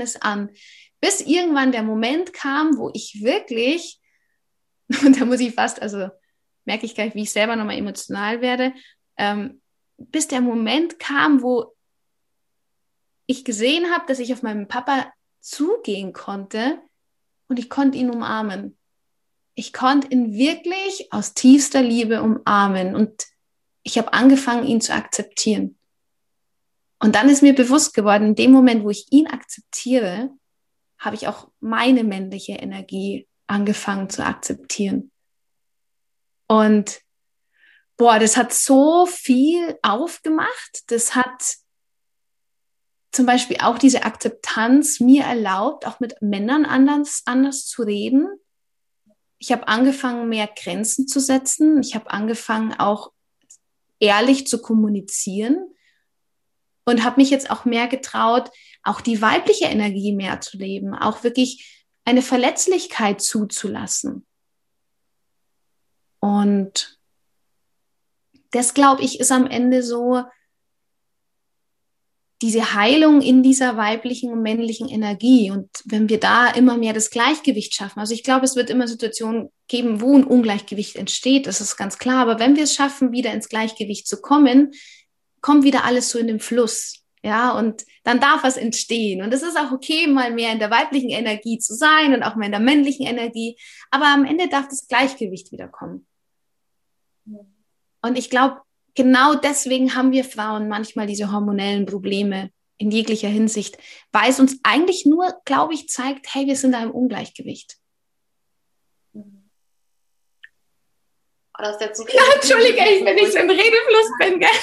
bis irgendwann der Moment kam, wo ich wirklich, und da muss ich fast, also merke ich gleich, wie ich selber nochmal emotional werde, bis der Moment kam, wo ich gesehen habe, dass ich auf meinen Papa zugehen konnte, und ich konnte ihn umarmen. Ich konnte ihn wirklich aus tiefster Liebe umarmen und ich habe angefangen, ihn zu akzeptieren. Und dann ist mir bewusst geworden, in dem Moment, wo ich ihn akzeptiere, habe ich auch meine männliche Energie angefangen zu akzeptieren. Und das hat so viel aufgemacht. Das hat zum Beispiel auch diese Akzeptanz mir erlaubt, auch mit Männern anders zu reden. Ich habe angefangen, mehr Grenzen zu setzen. Ich habe angefangen, auch ehrlich zu kommunizieren und habe mich jetzt auch mehr getraut, auch die weibliche Energie mehr zu leben, auch wirklich eine Verletzlichkeit zuzulassen. Und das, glaube ich, ist am Ende so diese Heilung in dieser weiblichen und männlichen Energie. Und wenn wir da immer mehr das Gleichgewicht schaffen, also ich glaube, es wird immer Situationen geben, wo ein Ungleichgewicht entsteht, das ist ganz klar. Aber wenn wir es schaffen, wieder ins Gleichgewicht zu kommen, kommt wieder alles so in den Fluss. Ja, und dann darf was entstehen. Und es ist auch okay, mal mehr in der weiblichen Energie zu sein und auch mal in der männlichen Energie. Aber am Ende darf das Gleichgewicht wieder kommen. Und ich glaube, genau deswegen haben wir Frauen manchmal diese hormonellen Probleme in jeglicher Hinsicht, weil es uns eigentlich nur, glaube ich, zeigt, hey, wir sind da im Ungleichgewicht. Oh, das ist jetzt so ja, entschuldige, wenn ich so im Redefluss bin, gell?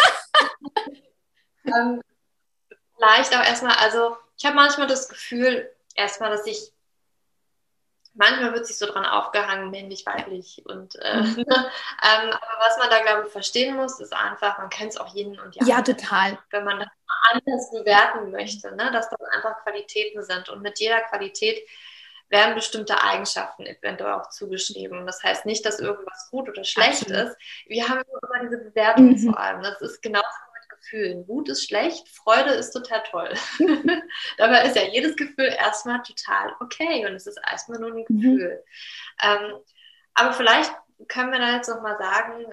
Vielleicht auch erstmal, also ich habe manchmal das Gefühl, erstmal, dass manchmal wird sich so dran aufgehangen, männlich, weiblich. Und, aber was man da, glaube ich, verstehen muss, ist einfach, man kennt es auch Yin und Yang. Ja, total. Wenn man das anders bewerten möchte, ne? Dass das einfach Qualitäten sind. Und mit jeder Qualität werden bestimmte Eigenschaften eventuell auch zugeschrieben. Das heißt nicht, dass irgendwas gut oder schlecht ist. Wir haben immer diese Bewertung vor allem. Das ist genauso mit Gefühlen. Wut ist schlecht, Freude ist total toll. Dabei ist ja jedes Gefühl erstmal total okay und es ist erstmal nur ein Gefühl. Aber vielleicht können wir da jetzt nochmal sagen,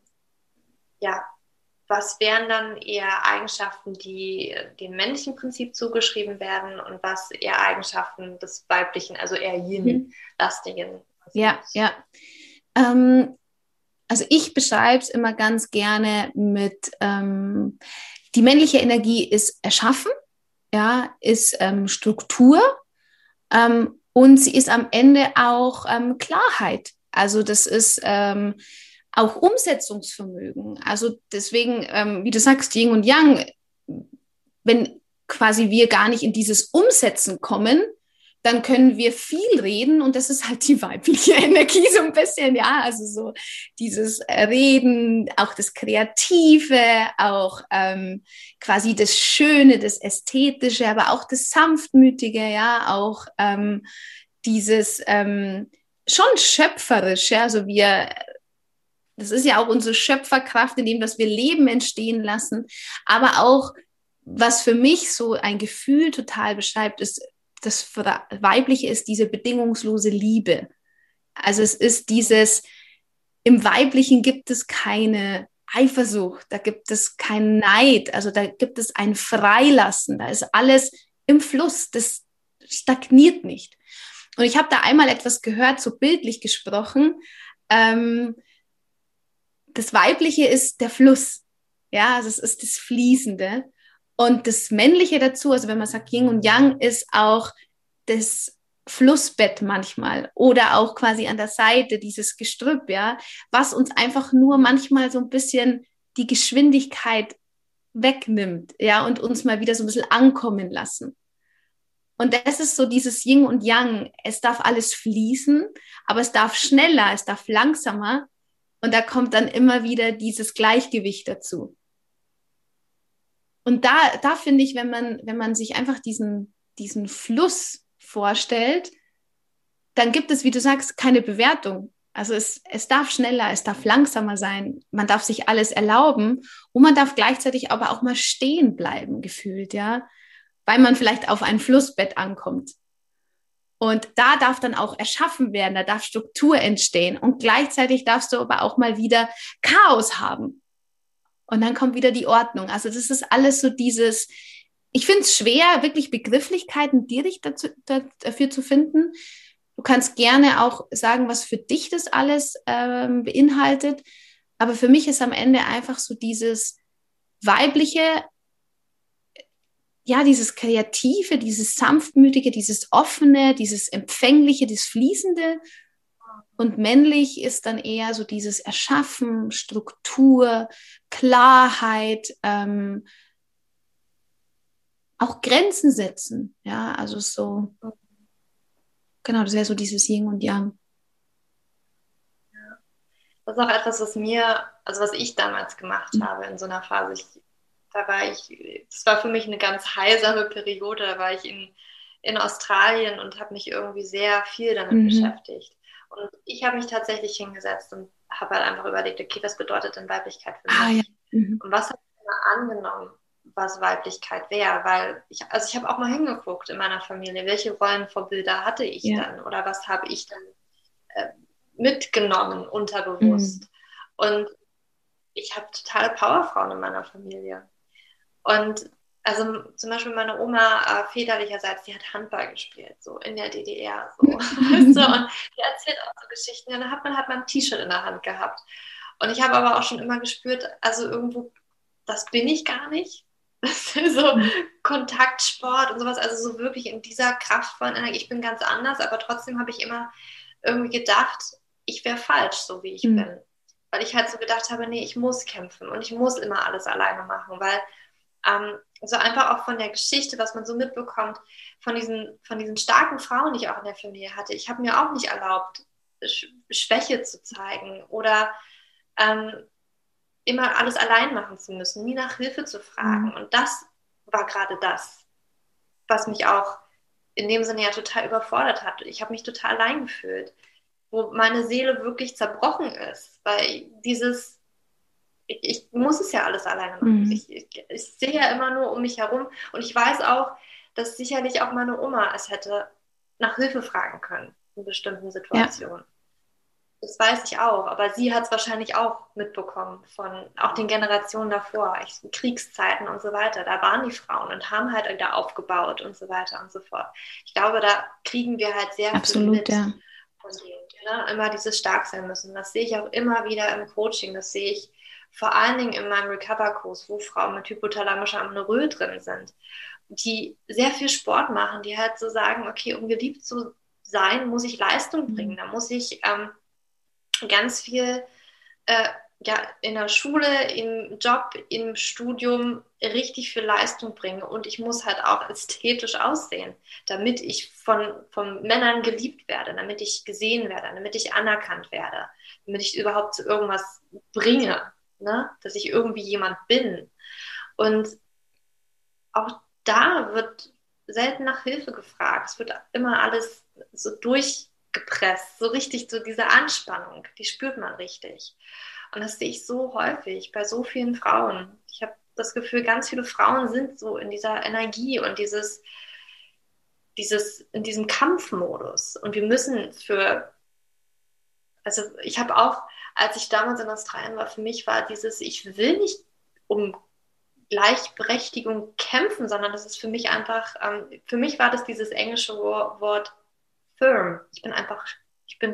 was wären dann eher Eigenschaften, die dem männlichen Prinzip zugeschrieben werden und was eher Eigenschaften des weiblichen, also eher Yin-lastigen? Ja. Also ich beschreibe es immer ganz gerne mit, die männliche Energie ist Erschaffen, ja, ist Struktur und sie ist am Ende auch Klarheit. Also das ist auch Umsetzungsvermögen. Also deswegen, wie du sagst, Yin und Yang, wenn quasi wir gar nicht in dieses Umsetzen kommen, dann können wir viel reden und das ist halt die weibliche Energie so ein bisschen, ja, also so dieses Reden, auch das Kreative, auch quasi das Schöne, das Ästhetische, aber auch das Sanftmütige, ja, auch dieses schon schöpferisch, ja, also das ist ja auch unsere Schöpferkraft, indem dass wir Leben entstehen lassen. Aber auch, was für mich so ein Gefühl total beschreibt, ist, das Weibliche ist diese bedingungslose Liebe. Also es ist dieses, im Weiblichen gibt es keine Eifersucht, da gibt es keinen Neid, also da gibt es ein Freilassen, da ist alles im Fluss, das stagniert nicht. Und ich habe da einmal etwas gehört, so bildlich gesprochen, das Weibliche ist der Fluss, ja, also es ist das Fließende. Und das Männliche dazu, also wenn man sagt Yin und Yang, ist auch das Flussbett manchmal oder auch quasi an der Seite dieses Gestrüpp, ja, was uns einfach nur manchmal so ein bisschen die Geschwindigkeit wegnimmt, ja, und uns mal wieder so ein bisschen ankommen lassen. Und das ist so dieses Yin und Yang. Es darf alles fließen, aber es darf schneller, es darf langsamer. Und da kommt dann immer wieder dieses Gleichgewicht dazu. Und da finde ich, wenn man sich einfach diesen Fluss vorstellt, dann gibt es, wie du sagst, keine Bewertung. Also es darf schneller, es darf langsamer sein. Man darf sich alles erlauben und man darf gleichzeitig aber auch mal stehen bleiben, gefühlt, ja, weil man vielleicht auf ein Flussbett ankommt. Und da darf dann auch erschaffen werden, da darf Struktur entstehen und gleichzeitig darfst du aber auch mal wieder Chaos haben. Und dann kommt wieder die Ordnung. Also das ist alles so dieses, ich finde es schwer, wirklich Begrifflichkeiten direkt dafür zu finden. Du kannst gerne auch sagen, was für dich das alles beinhaltet. Aber für mich ist am Ende einfach so dieses weibliche, ja, dieses Kreative, dieses Sanftmütige, dieses Offene, dieses Empfängliche, das Fließende. Und männlich ist dann eher so dieses Erschaffen, Struktur, Klarheit, auch Grenzen setzen. Ja, also so, genau, das wäre so dieses Yin und Yang. Das ist auch etwas, was ich damals gemacht habe in so einer Phase. Das war für mich eine ganz heilsame Periode. Da war ich in Australien und habe mich irgendwie sehr viel damit beschäftigt. Und ich habe mich tatsächlich hingesetzt und habe halt einfach überlegt, okay, was bedeutet denn Weiblichkeit für mich? Ja. Und was habe ich immer angenommen, was Weiblichkeit wäre? Weil ich habe auch mal hingeguckt in meiner Familie, welche Rollenvorbilder hatte ich dann oder was habe ich dann mitgenommen, unterbewusst. Und ich habe totale Powerfrauen in meiner Familie. Und also zum Beispiel meine Oma väterlicherseits, die hat Handball gespielt, so in der DDR. So. Und die erzählt auch so Geschichten. Ja, da hat man halt mal ein T-Shirt in der Hand gehabt. Und ich habe aber auch schon immer gespürt, also irgendwo, das bin ich gar nicht. Das ist so Kontaktsport und sowas, also so wirklich in dieser kraftvollen Energie. Ich bin ganz anders, aber trotzdem habe ich immer irgendwie gedacht, ich wäre falsch, so wie ich bin. Weil ich halt so gedacht habe, nee, ich muss kämpfen und ich muss immer alles alleine machen, weil so einfach auch von der Geschichte, was man so mitbekommt, von diesen starken Frauen, die ich auch in der Familie hatte. Ich habe mir auch nicht erlaubt, Schwäche zu zeigen oder immer alles allein machen zu müssen, nie nach Hilfe zu fragen. Und das war gerade das, was mich auch in dem Sinne ja total überfordert hat. Ich habe mich total allein gefühlt, wo meine Seele wirklich zerbrochen ist, weil ich muss es ja alles alleine machen. Ich sehe ja immer nur um mich herum und ich weiß auch, dass sicherlich auch meine Oma es hätte nach Hilfe fragen können in bestimmten Situationen. Ja. Das weiß ich auch, aber sie hat es wahrscheinlich auch mitbekommen von auch den Generationen davor, Kriegszeiten und so weiter. Da waren die Frauen und haben halt wieder aufgebaut und so weiter und so fort. Ich glaube, da kriegen wir halt sehr viel mit. Ja. Von denen, immer dieses stark sein müssen. Das sehe ich auch immer wieder im Coaching. Das sehe ich vor allen Dingen in meinem Recover-Kurs, wo Frauen mit hypothalamischer Amenorrhoe drin sind, die sehr viel Sport machen, die halt so sagen, okay, um geliebt zu sein, muss ich Leistung bringen. Da muss ich ganz viel in der Schule, im Job, im Studium richtig viel Leistung bringen und ich muss halt auch ästhetisch aussehen, damit ich von Männern geliebt werde, damit ich gesehen werde, damit ich anerkannt werde, damit ich überhaupt zu irgendwas bringe, ne? Dass ich irgendwie jemand bin. Und auch da wird selten nach Hilfe gefragt. Es wird immer alles so durchgepresst, so richtig, so diese Anspannung, die spürt man richtig. Und das sehe ich so häufig bei so vielen Frauen. Ich habe das Gefühl, ganz viele Frauen sind so in dieser Energie und in diesem Kampfmodus. Und wir müssen also ich habe auch, als ich damals in Australien war, für mich war ich will nicht um Gleichberechtigung kämpfen, sondern das ist für mich einfach, für mich war das dieses englische Wort firm. Ich bin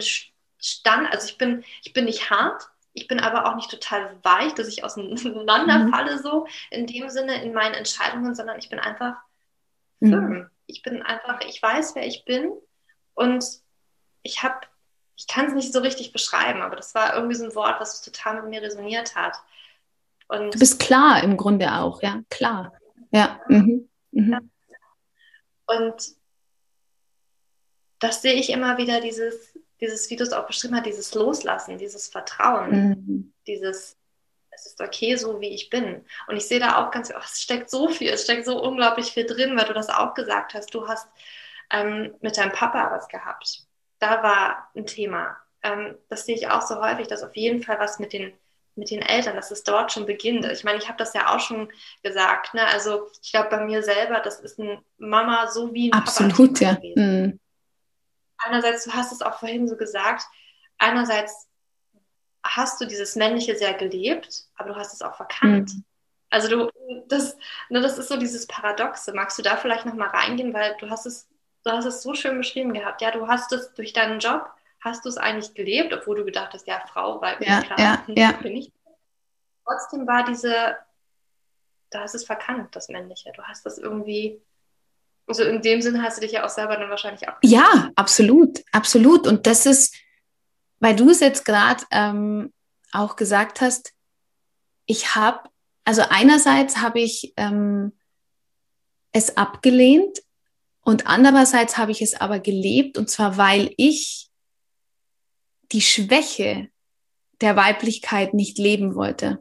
nicht hart, ich bin aber auch nicht total weich, dass ich auseinanderfalle so in dem Sinne in meinen Entscheidungen, sondern ich bin einfach firm. Ich weiß, wer ich bin und ich kann es nicht so richtig beschreiben, aber das war irgendwie so ein Wort, was total mit mir resoniert hat. Und du bist klar im Grunde auch, ja, klar. Ja. Ja. Und das sehe ich immer wieder, dieses, wie du es auch beschrieben hast, dieses Loslassen, dieses Vertrauen, es ist okay, so wie ich bin. Und ich sehe da auch es steckt so unglaublich viel drin, weil du das auch gesagt hast. Du hast mit deinem Papa was gehabt. Da war ein Thema. Das sehe ich auch so häufig, dass auf jeden Fall was mit den Eltern, dass es dort schon beginnt. Ich meine, ich habe das ja auch schon gesagt. Ne? Also ich glaube bei mir selber, das ist eine Mama so wie ein Absolut, Papa gewesen. Einerseits, du hast es auch vorhin so gesagt, einerseits hast du dieses Männliche sehr gelebt, aber du hast es auch verkannt. Also das ist so dieses Paradoxe. Magst du da vielleicht nochmal reingehen, weil du hast du hast es so schön beschrieben gehabt. Ja, du hast es durch deinen Job, hast du es eigentlich gelebt, obwohl du gedacht hast, ja, Frau, weiblich, klar, bin ich. Trotzdem war da hast es verkannt, das Männliche. Du hast das irgendwie, also in dem Sinn hast du dich ja auch selber dann wahrscheinlich abgelehnt. Ja, absolut, absolut. Und das ist, weil du es jetzt gerade auch gesagt hast, also einerseits habe ich es abgelehnt und andererseits habe ich es aber gelebt, und zwar, weil ich die Schwäche der Weiblichkeit nicht leben wollte.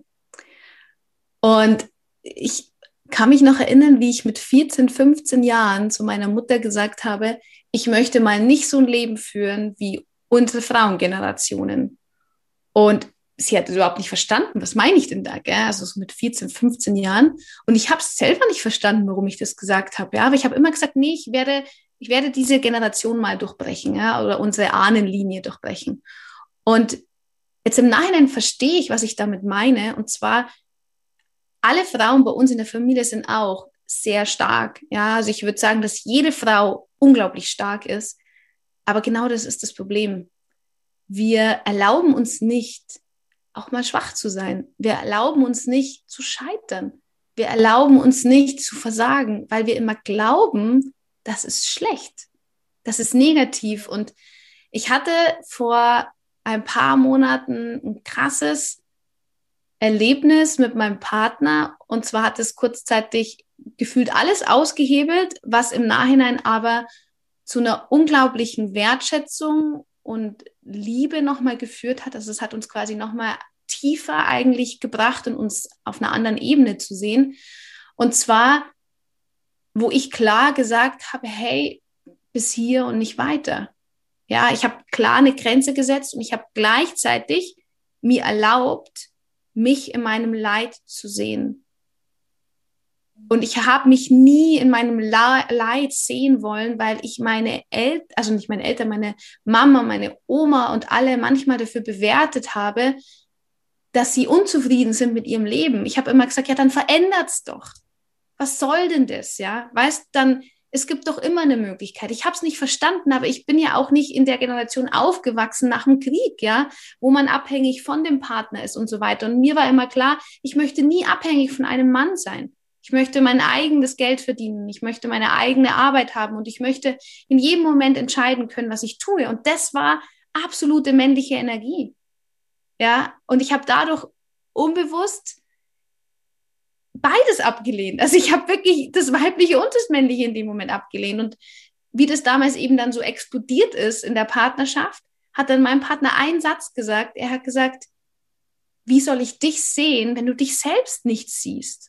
Und ich kann mich noch erinnern, wie ich mit 14, 15 Jahren zu meiner Mutter gesagt habe, ich möchte mal nicht so ein Leben führen wie unsere Frauengenerationen. Und sie hat überhaupt nicht verstanden, was meine ich denn da, gell? Also so mit 14, 15 Jahren. Und ich habe es selber nicht verstanden, warum ich das gesagt habe. Ja? Aber ich habe immer gesagt, nee, ich werde diese Generation mal durchbrechen, ja? Oder unsere Ahnenlinie durchbrechen. Und jetzt im Nachhinein verstehe ich, was ich damit meine. Und zwar, alle Frauen bei uns in der Familie sind auch sehr stark. Ja, also ich würde sagen, dass jede Frau unglaublich stark ist. Aber genau das ist das Problem. Wir erlauben uns nicht, auch mal schwach zu sein. Wir erlauben uns nicht zu scheitern. Wir erlauben uns nicht zu versagen, weil wir immer glauben, das ist schlecht. Das ist negativ. Und ich hatte vor ein paar Monaten ein krasses Erlebnis mit meinem Partner. Und zwar hat es kurzzeitig gefühlt alles ausgehebelt, was im Nachhinein aber zu einer unglaublichen Wertschätzung und Liebe nochmal geführt hat. Also es hat uns quasi nochmal tiefer eigentlich gebracht und uns auf einer anderen Ebene zu sehen. Und zwar, wo ich klar gesagt habe, hey, bis hier und nicht weiter. Ja, ich habe klar eine Grenze gesetzt und ich habe gleichzeitig mir erlaubt, mich in meinem Leid zu sehen. Und ich habe mich nie in meinem Leid sehen wollen, weil ich meine Eltern, also nicht meine Eltern, meine Mama, meine Oma und alle manchmal dafür bewertet habe, dass sie unzufrieden sind mit ihrem Leben. Ich habe immer gesagt, ja, dann verändert's doch. Was soll denn das, ja? Weißt, dann, es gibt doch immer eine Möglichkeit. Ich habe es nicht verstanden, aber ich bin ja auch nicht in der Generation aufgewachsen nach dem Krieg, ja, wo man abhängig von dem Partner ist und so weiter. Und mir war immer klar, ich möchte nie abhängig von einem Mann sein. Ich möchte mein eigenes Geld verdienen. Ich möchte meine eigene Arbeit haben und ich möchte in jedem Moment entscheiden können, was ich tue. Und das war absolute männliche Energie. Ja, und ich habe dadurch unbewusst beides abgelehnt. Also ich habe wirklich das Weibliche und das Männliche in dem Moment abgelehnt. Und wie das damals eben dann so explodiert ist in der Partnerschaft, hat dann mein Partner einen Satz gesagt. Er hat gesagt, wie soll ich dich sehen, wenn du dich selbst nicht siehst?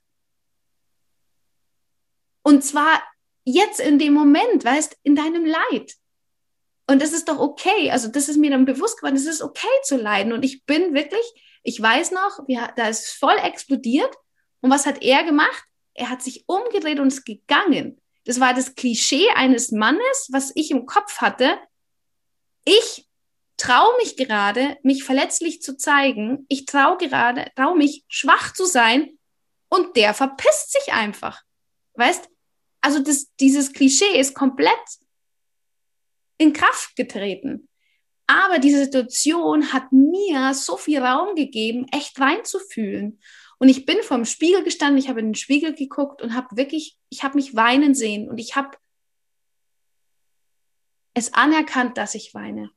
Und zwar jetzt in dem Moment, weißt, in deinem Leid. Und das ist doch okay. Also das ist mir dann bewusst geworden, es ist okay zu leiden. Und ich bin wirklich, ich weiß noch, da ist voll explodiert. Und was hat er gemacht? Er hat sich umgedreht und ist gegangen. Das war das Klischee eines Mannes, was ich im Kopf hatte. Ich traue mich gerade, mich verletzlich zu zeigen. Ich traue mich, schwach zu sein. Und der verpisst sich einfach. Weißt? Also dieses Klischee ist komplett in Kraft getreten. Aber diese Situation hat mir so viel Raum gegeben, echt reinzufühlen. Und ich bin vorm Spiegel gestanden, ich habe in den Spiegel geguckt und ich habe mich weinen sehen und ich habe es anerkannt, dass ich weine.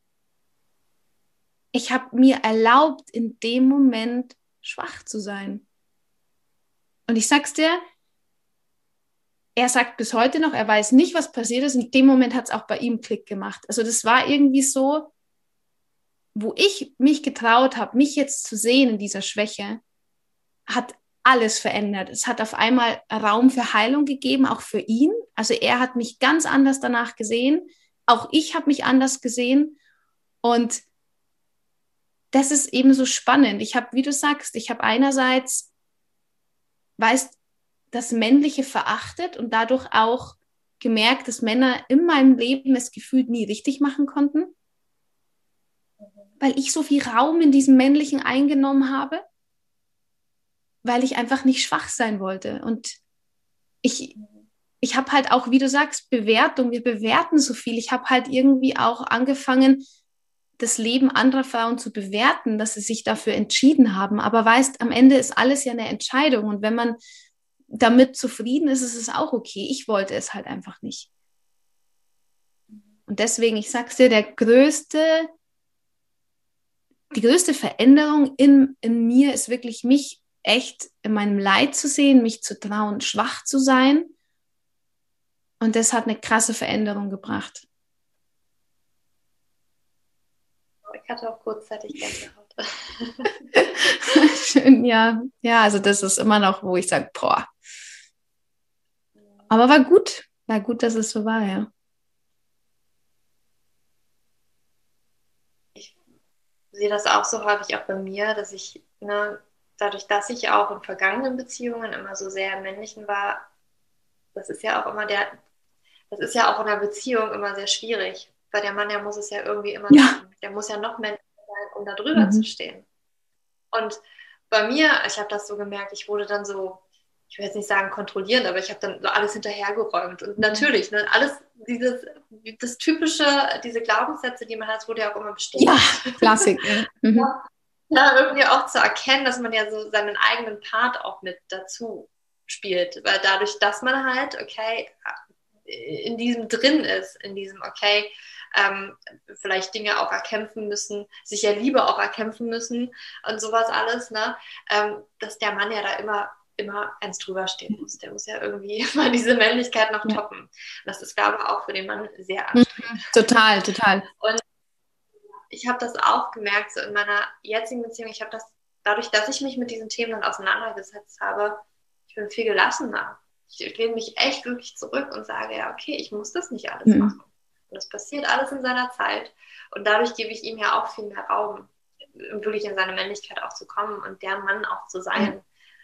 Ich habe mir erlaubt, in dem Moment schwach zu sein. Und ich sag's dir, er sagt bis heute noch, er weiß nicht, was passiert ist. In dem Moment hat es auch bei ihm Klick gemacht. Also das war irgendwie so, wo ich mich getraut habe, mich jetzt zu sehen in dieser Schwäche, hat alles verändert. Es hat auf einmal Raum für Heilung gegeben, auch für ihn. Also er hat mich ganz anders danach gesehen. Auch ich habe mich anders gesehen. Und das ist eben so spannend. Ich habe, wie du sagst, ich habe einerseits, weißt, das Männliche verachtet und dadurch auch gemerkt, dass Männer in meinem Leben es gefühlt nie richtig machen konnten, weil ich so viel Raum in diesem Männlichen eingenommen habe, weil ich einfach nicht schwach sein wollte. Und ich ich habe halt auch, wie du sagst, Bewertung, wir bewerten so viel. Ich habe halt irgendwie auch angefangen, das Leben anderer Frauen zu bewerten, dass sie sich dafür entschieden haben. Aber weißt, am Ende ist alles ja eine Entscheidung. Und wenn man damit zufrieden ist, ist es auch okay. Ich wollte es halt einfach nicht. Und deswegen, ich sag's dir, die größte Veränderung in mir ist wirklich, mich echt in meinem Leid zu sehen, mich zu trauen, schwach zu sein. Und das hat eine krasse Veränderung gebracht. Ich hatte auch kurzzeitig Gänsehaut. Schön, ja. Ja, also das ist immer noch, wo ich sage, boah. Aber war gut, dass es so war, ja. Ich sehe das auch so häufig auch bei mir, dass ich, dadurch, dass ich auch in vergangenen Beziehungen immer so sehr im Männlichen war, das ist ja auch in einer Beziehung immer sehr schwierig, weil der Mann, der muss es ja irgendwie immer machen. Der muss ja noch männlicher sein, um da drüber zu stehen. Und bei mir, ich habe das so gemerkt, ich wurde dann so, ich will jetzt nicht sagen kontrollierend, aber ich habe dann so alles hinterhergeräumt. Und natürlich, alles das typische, diese Glaubenssätze, die man hat, wurde ja auch immer bestätigt. Ja, Klassik. Ja, irgendwie auch zu erkennen, dass man ja so seinen eigenen Part auch mit dazu spielt. Weil dadurch, dass man halt, okay, in diesem drin ist, in diesem, okay, vielleicht Dinge auch erkämpfen müssen, sich ja Liebe auch erkämpfen müssen und sowas alles, ne? Dass der Mann ja da immer eins drüber stehen muss. Der muss ja irgendwie immer diese Männlichkeit noch toppen. Das ist, glaube ich, auch für den Mann sehr anstrengend. Total. Und ich habe das auch gemerkt, so in meiner jetzigen Beziehung, ich habe das, dadurch, dass ich mich mit diesen Themen dann auseinandergesetzt habe, ich bin viel gelassener. Ich lehne mich echt wirklich zurück und sage, ja, okay, ich muss das nicht alles machen. Und das passiert alles in seiner Zeit. Und dadurch gebe ich ihm ja auch viel mehr Raum, wirklich in seine Männlichkeit auch zu kommen und der Mann auch zu sein.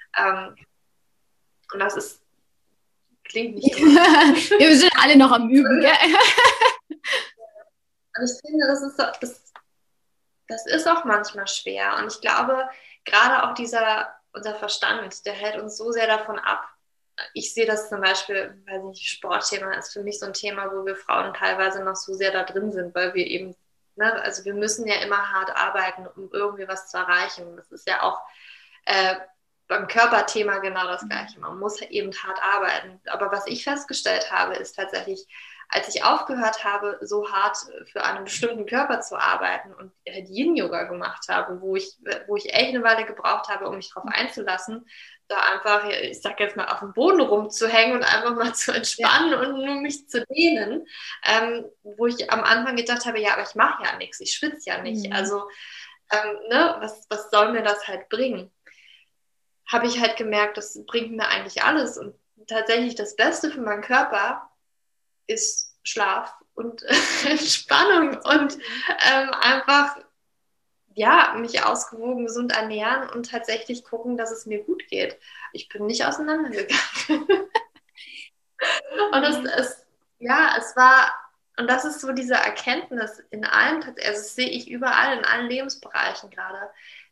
Und das klingt nicht so. Wir sind alle noch am Üben, gell? Und ich finde, das ist auch manchmal schwer. Und ich glaube, gerade auch unser Verstand, der hält uns so sehr davon ab. Ich sehe das zum Beispiel, weiß nicht, Sportthema ist für mich so ein Thema, wo wir Frauen teilweise noch so sehr da drin sind, weil wir eben, also wir müssen ja immer hart arbeiten, um irgendwie was zu erreichen. Das ist ja auch beim Körperthema genau das Gleiche. Man muss eben hart arbeiten. Aber was ich festgestellt habe, ist tatsächlich, als ich aufgehört habe, so hart für einen bestimmten Körper zu arbeiten und Yin-Yoga gemacht habe, wo ich echt eine Weile gebraucht habe, um mich darauf einzulassen, da einfach, ich sag jetzt mal, auf dem Boden rumzuhängen und einfach mal zu entspannen und nur mich zu dehnen, wo ich am Anfang gedacht habe, ja, aber ich mache ja nichts, ich schwitze ja nicht, also was soll mir das halt bringen? Habe ich halt gemerkt, das bringt mir eigentlich alles und tatsächlich das Beste für meinen Körper ist Schlaf und Entspannung und einfach mich ausgewogen gesund ernähren und tatsächlich gucken, dass es mir gut geht. Ich bin nicht auseinandergegangen. Und es war, und das ist so diese Erkenntnis in allen, also das sehe ich überall, in allen Lebensbereichen gerade,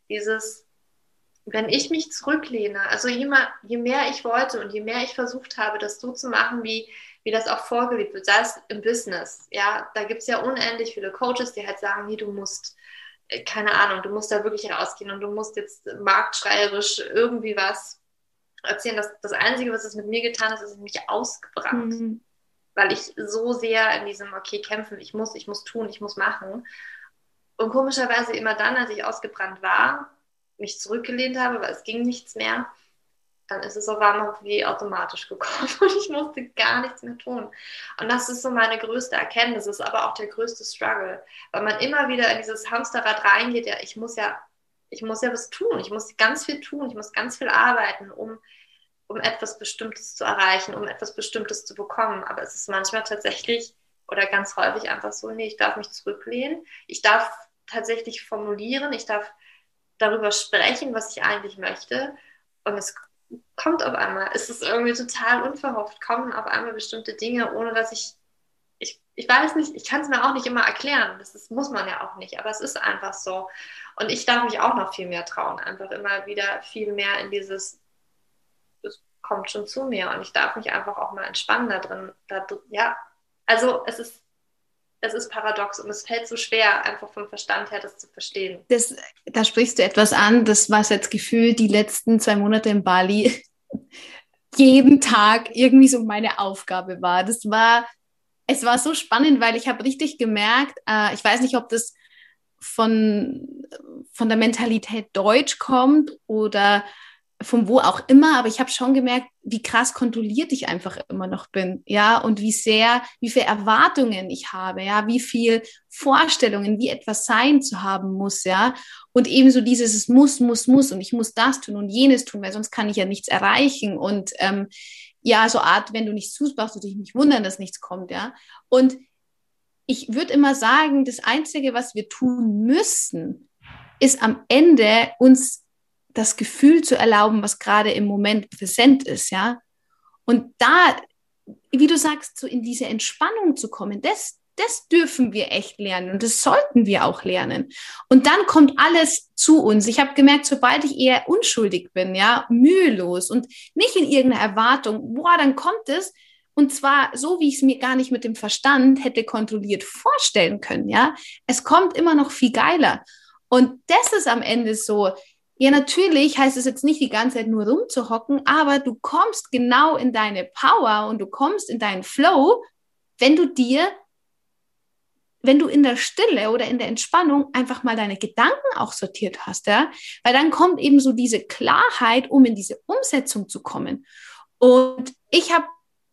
wenn ich mich zurücklehne, also je mehr ich wollte und je mehr ich versucht habe, das so zu machen, wie das auch vorgelebt wird, sei es im Business, ja, da gibt es ja unendlich viele Coaches, die halt sagen, nee, du musst, keine Ahnung, du musst da wirklich rausgehen und du musst jetzt marktschreierisch irgendwie was erzählen. Das Einzige, was es mit mir getan hat, ist mich ausgebrannt, weil ich so sehr in diesem, okay, kämpfen, ich muss tun, ich muss machen. Und komischerweise immer dann, als ich ausgebrannt war, mich zurückgelehnt habe, weil es ging nichts mehr, dann ist es auf einmal wie automatisch gekommen und ich musste gar nichts mehr tun. Und das ist so meine größte Erkenntnis, ist aber auch der größte Struggle, weil man immer wieder in dieses Hamsterrad reingeht, ja, ich muss ja was tun, ich muss ganz viel tun, ich muss ganz viel arbeiten, um etwas Bestimmtes zu erreichen, um etwas Bestimmtes zu bekommen. Aber es ist manchmal tatsächlich oder ganz häufig einfach so, nee, ich darf mich zurücklehnen, ich darf tatsächlich formulieren, ich darf darüber sprechen, was ich eigentlich möchte und es kommt auf einmal, es ist irgendwie total unverhofft, kommen auf einmal bestimmte Dinge, ohne dass ich weiß nicht, ich kann es mir auch nicht immer erklären, muss man ja auch nicht, aber es ist einfach so und ich darf mich auch noch viel mehr trauen, einfach immer wieder viel mehr in dieses, es kommt schon zu mir und ich darf mich einfach auch mal entspannen da drin. Ja, also es ist paradox und es fällt so schwer, einfach vom Verstand her das zu verstehen. Da sprichst du etwas an, das was jetzt gefühlt die letzten 2 Monate in Bali jeden Tag irgendwie so meine Aufgabe war. Es war so spannend, weil ich habe richtig gemerkt, ich weiß nicht, ob das von der Mentalität Deutsch kommt oder von wo auch immer, aber ich habe schon gemerkt, wie krass kontrolliert ich einfach immer noch bin, ja, und wie viel Erwartungen ich habe, ja, wie viel Vorstellungen, wie etwas sein zu haben muss, ja, und ebenso dieses, es muss und ich muss das tun und jenes tun, weil sonst kann ich ja nichts erreichen und ja, so Art, wenn du nichts tust, brauchst du dich nicht wundern, dass nichts kommt, ja, und ich würde immer sagen, das Einzige, was wir tun müssen, ist am Ende uns das Gefühl zu erlauben, was gerade im Moment präsent ist, ja. Und da, wie du sagst, so in diese Entspannung zu kommen, das dürfen wir echt lernen und das sollten wir auch lernen. Und dann kommt alles zu uns. Ich habe gemerkt, sobald ich eher unschuldig bin, ja, mühelos und nicht in irgendeiner Erwartung, boah, dann kommt es. Und zwar so, wie ich es mir gar nicht mit dem Verstand hätte kontrolliert vorstellen können, ja. Es kommt immer noch viel geiler. Und das ist am Ende so, ja, natürlich heißt es jetzt nicht die ganze Zeit nur rumzuhocken, aber du kommst genau in deine Power und du kommst in deinen Flow, wenn du in der Stille oder in der Entspannung einfach mal deine Gedanken auch sortiert hast, ja, weil dann kommt eben so diese Klarheit, um in diese Umsetzung zu kommen. Und ich habe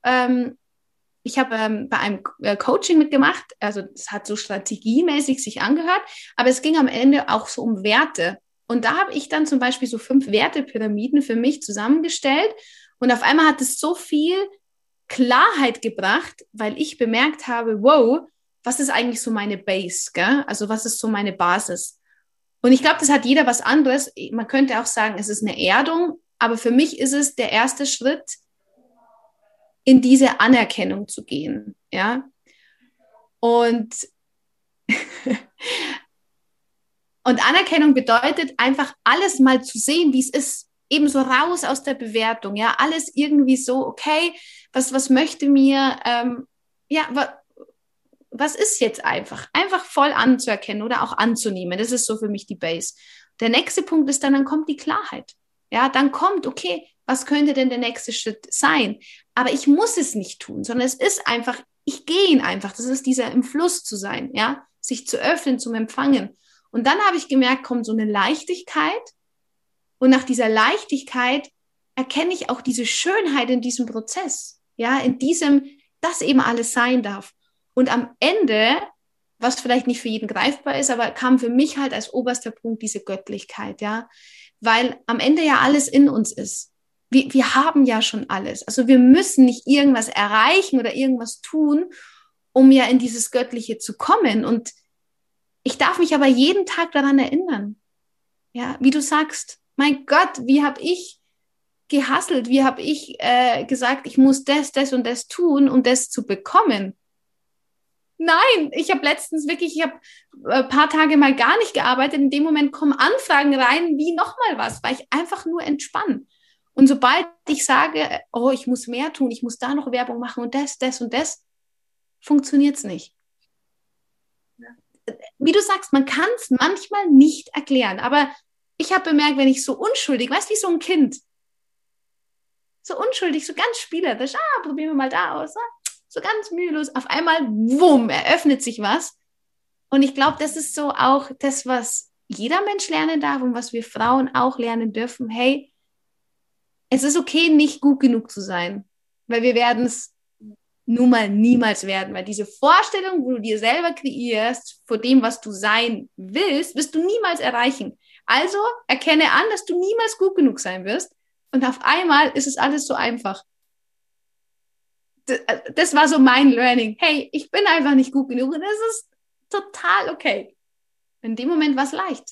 bei einem Coaching mitgemacht, also es hat so strategiemäßig sich angehört, aber es ging am Ende auch so um Werte. Und da habe ich dann zum Beispiel so 5 Wertepyramiden für mich zusammengestellt und auf einmal hat es so viel Klarheit gebracht, weil ich bemerkt habe, wow, was ist eigentlich so meine Base, gell? Also was ist so meine Basis? Und ich glaube, das hat jeder was anderes. Man könnte auch sagen, es ist eine Erdung, aber für mich ist es der erste Schritt, in diese Anerkennung zu gehen, ja. Und Und Anerkennung bedeutet einfach alles mal zu sehen, wie es ist. Ebenso raus aus der Bewertung, ja, alles irgendwie so, okay, was möchte mir, was ist jetzt einfach? Einfach voll anzuerkennen oder auch anzunehmen. Das ist so für mich die Base. Der nächste Punkt ist dann kommt die Klarheit. Ja, dann kommt, okay, was könnte denn der nächste Schritt sein? Aber ich muss es nicht tun, sondern es ist einfach, ich gehe ihn einfach. Das ist dieser im Fluss zu sein, ja, sich zu öffnen, zum Empfangen. Und dann habe ich gemerkt, kommt so eine Leichtigkeit. Und nach dieser Leichtigkeit erkenne ich auch diese Schönheit in diesem Prozess. Ja, in diesem, dass eben alles sein darf. Und am Ende, was vielleicht nicht für jeden greifbar ist, aber kam für mich halt als oberster Punkt diese Göttlichkeit, ja. Weil am Ende ja alles in uns ist. Wir haben ja schon alles. Also wir müssen nicht irgendwas erreichen oder irgendwas tun, um ja in dieses Göttliche zu kommen. Und ich darf mich aber jeden Tag daran erinnern. Ja, wie du sagst, mein Gott, wie habe ich gehustelt, wie habe ich gesagt, ich muss das und das tun, um das zu bekommen. Nein, ich habe letztens wirklich, ich habe ein paar Tage mal gar nicht gearbeitet. In dem Moment kommen Anfragen rein, wie nochmal was, weil ich einfach nur entspanne. Und sobald ich sage, oh, ich muss mehr tun, ich muss da noch Werbung machen und das und das, funktioniert es nicht. Wie du sagst, man kann es manchmal nicht erklären, aber ich habe bemerkt, wenn ich so unschuldig, weißt du, wie so ein Kind, so unschuldig, so ganz spielerisch, probieren wir mal da aus, so ganz mühelos, auf einmal, wumm, eröffnet sich was. Und ich glaube, das ist so auch das, was jeder Mensch lernen darf und was wir Frauen auch lernen dürfen. Hey, es ist okay, nicht gut genug zu sein, weil wir werden es nun mal niemals werden, weil diese Vorstellung, wo du dir selber kreierst, vor dem, was du sein willst, wirst du niemals erreichen. Also erkenne an, dass du niemals gut genug sein wirst und auf einmal ist es alles so einfach. Das war so mein Learning. Hey, ich bin einfach nicht gut genug und das ist total okay. In dem Moment war es leicht.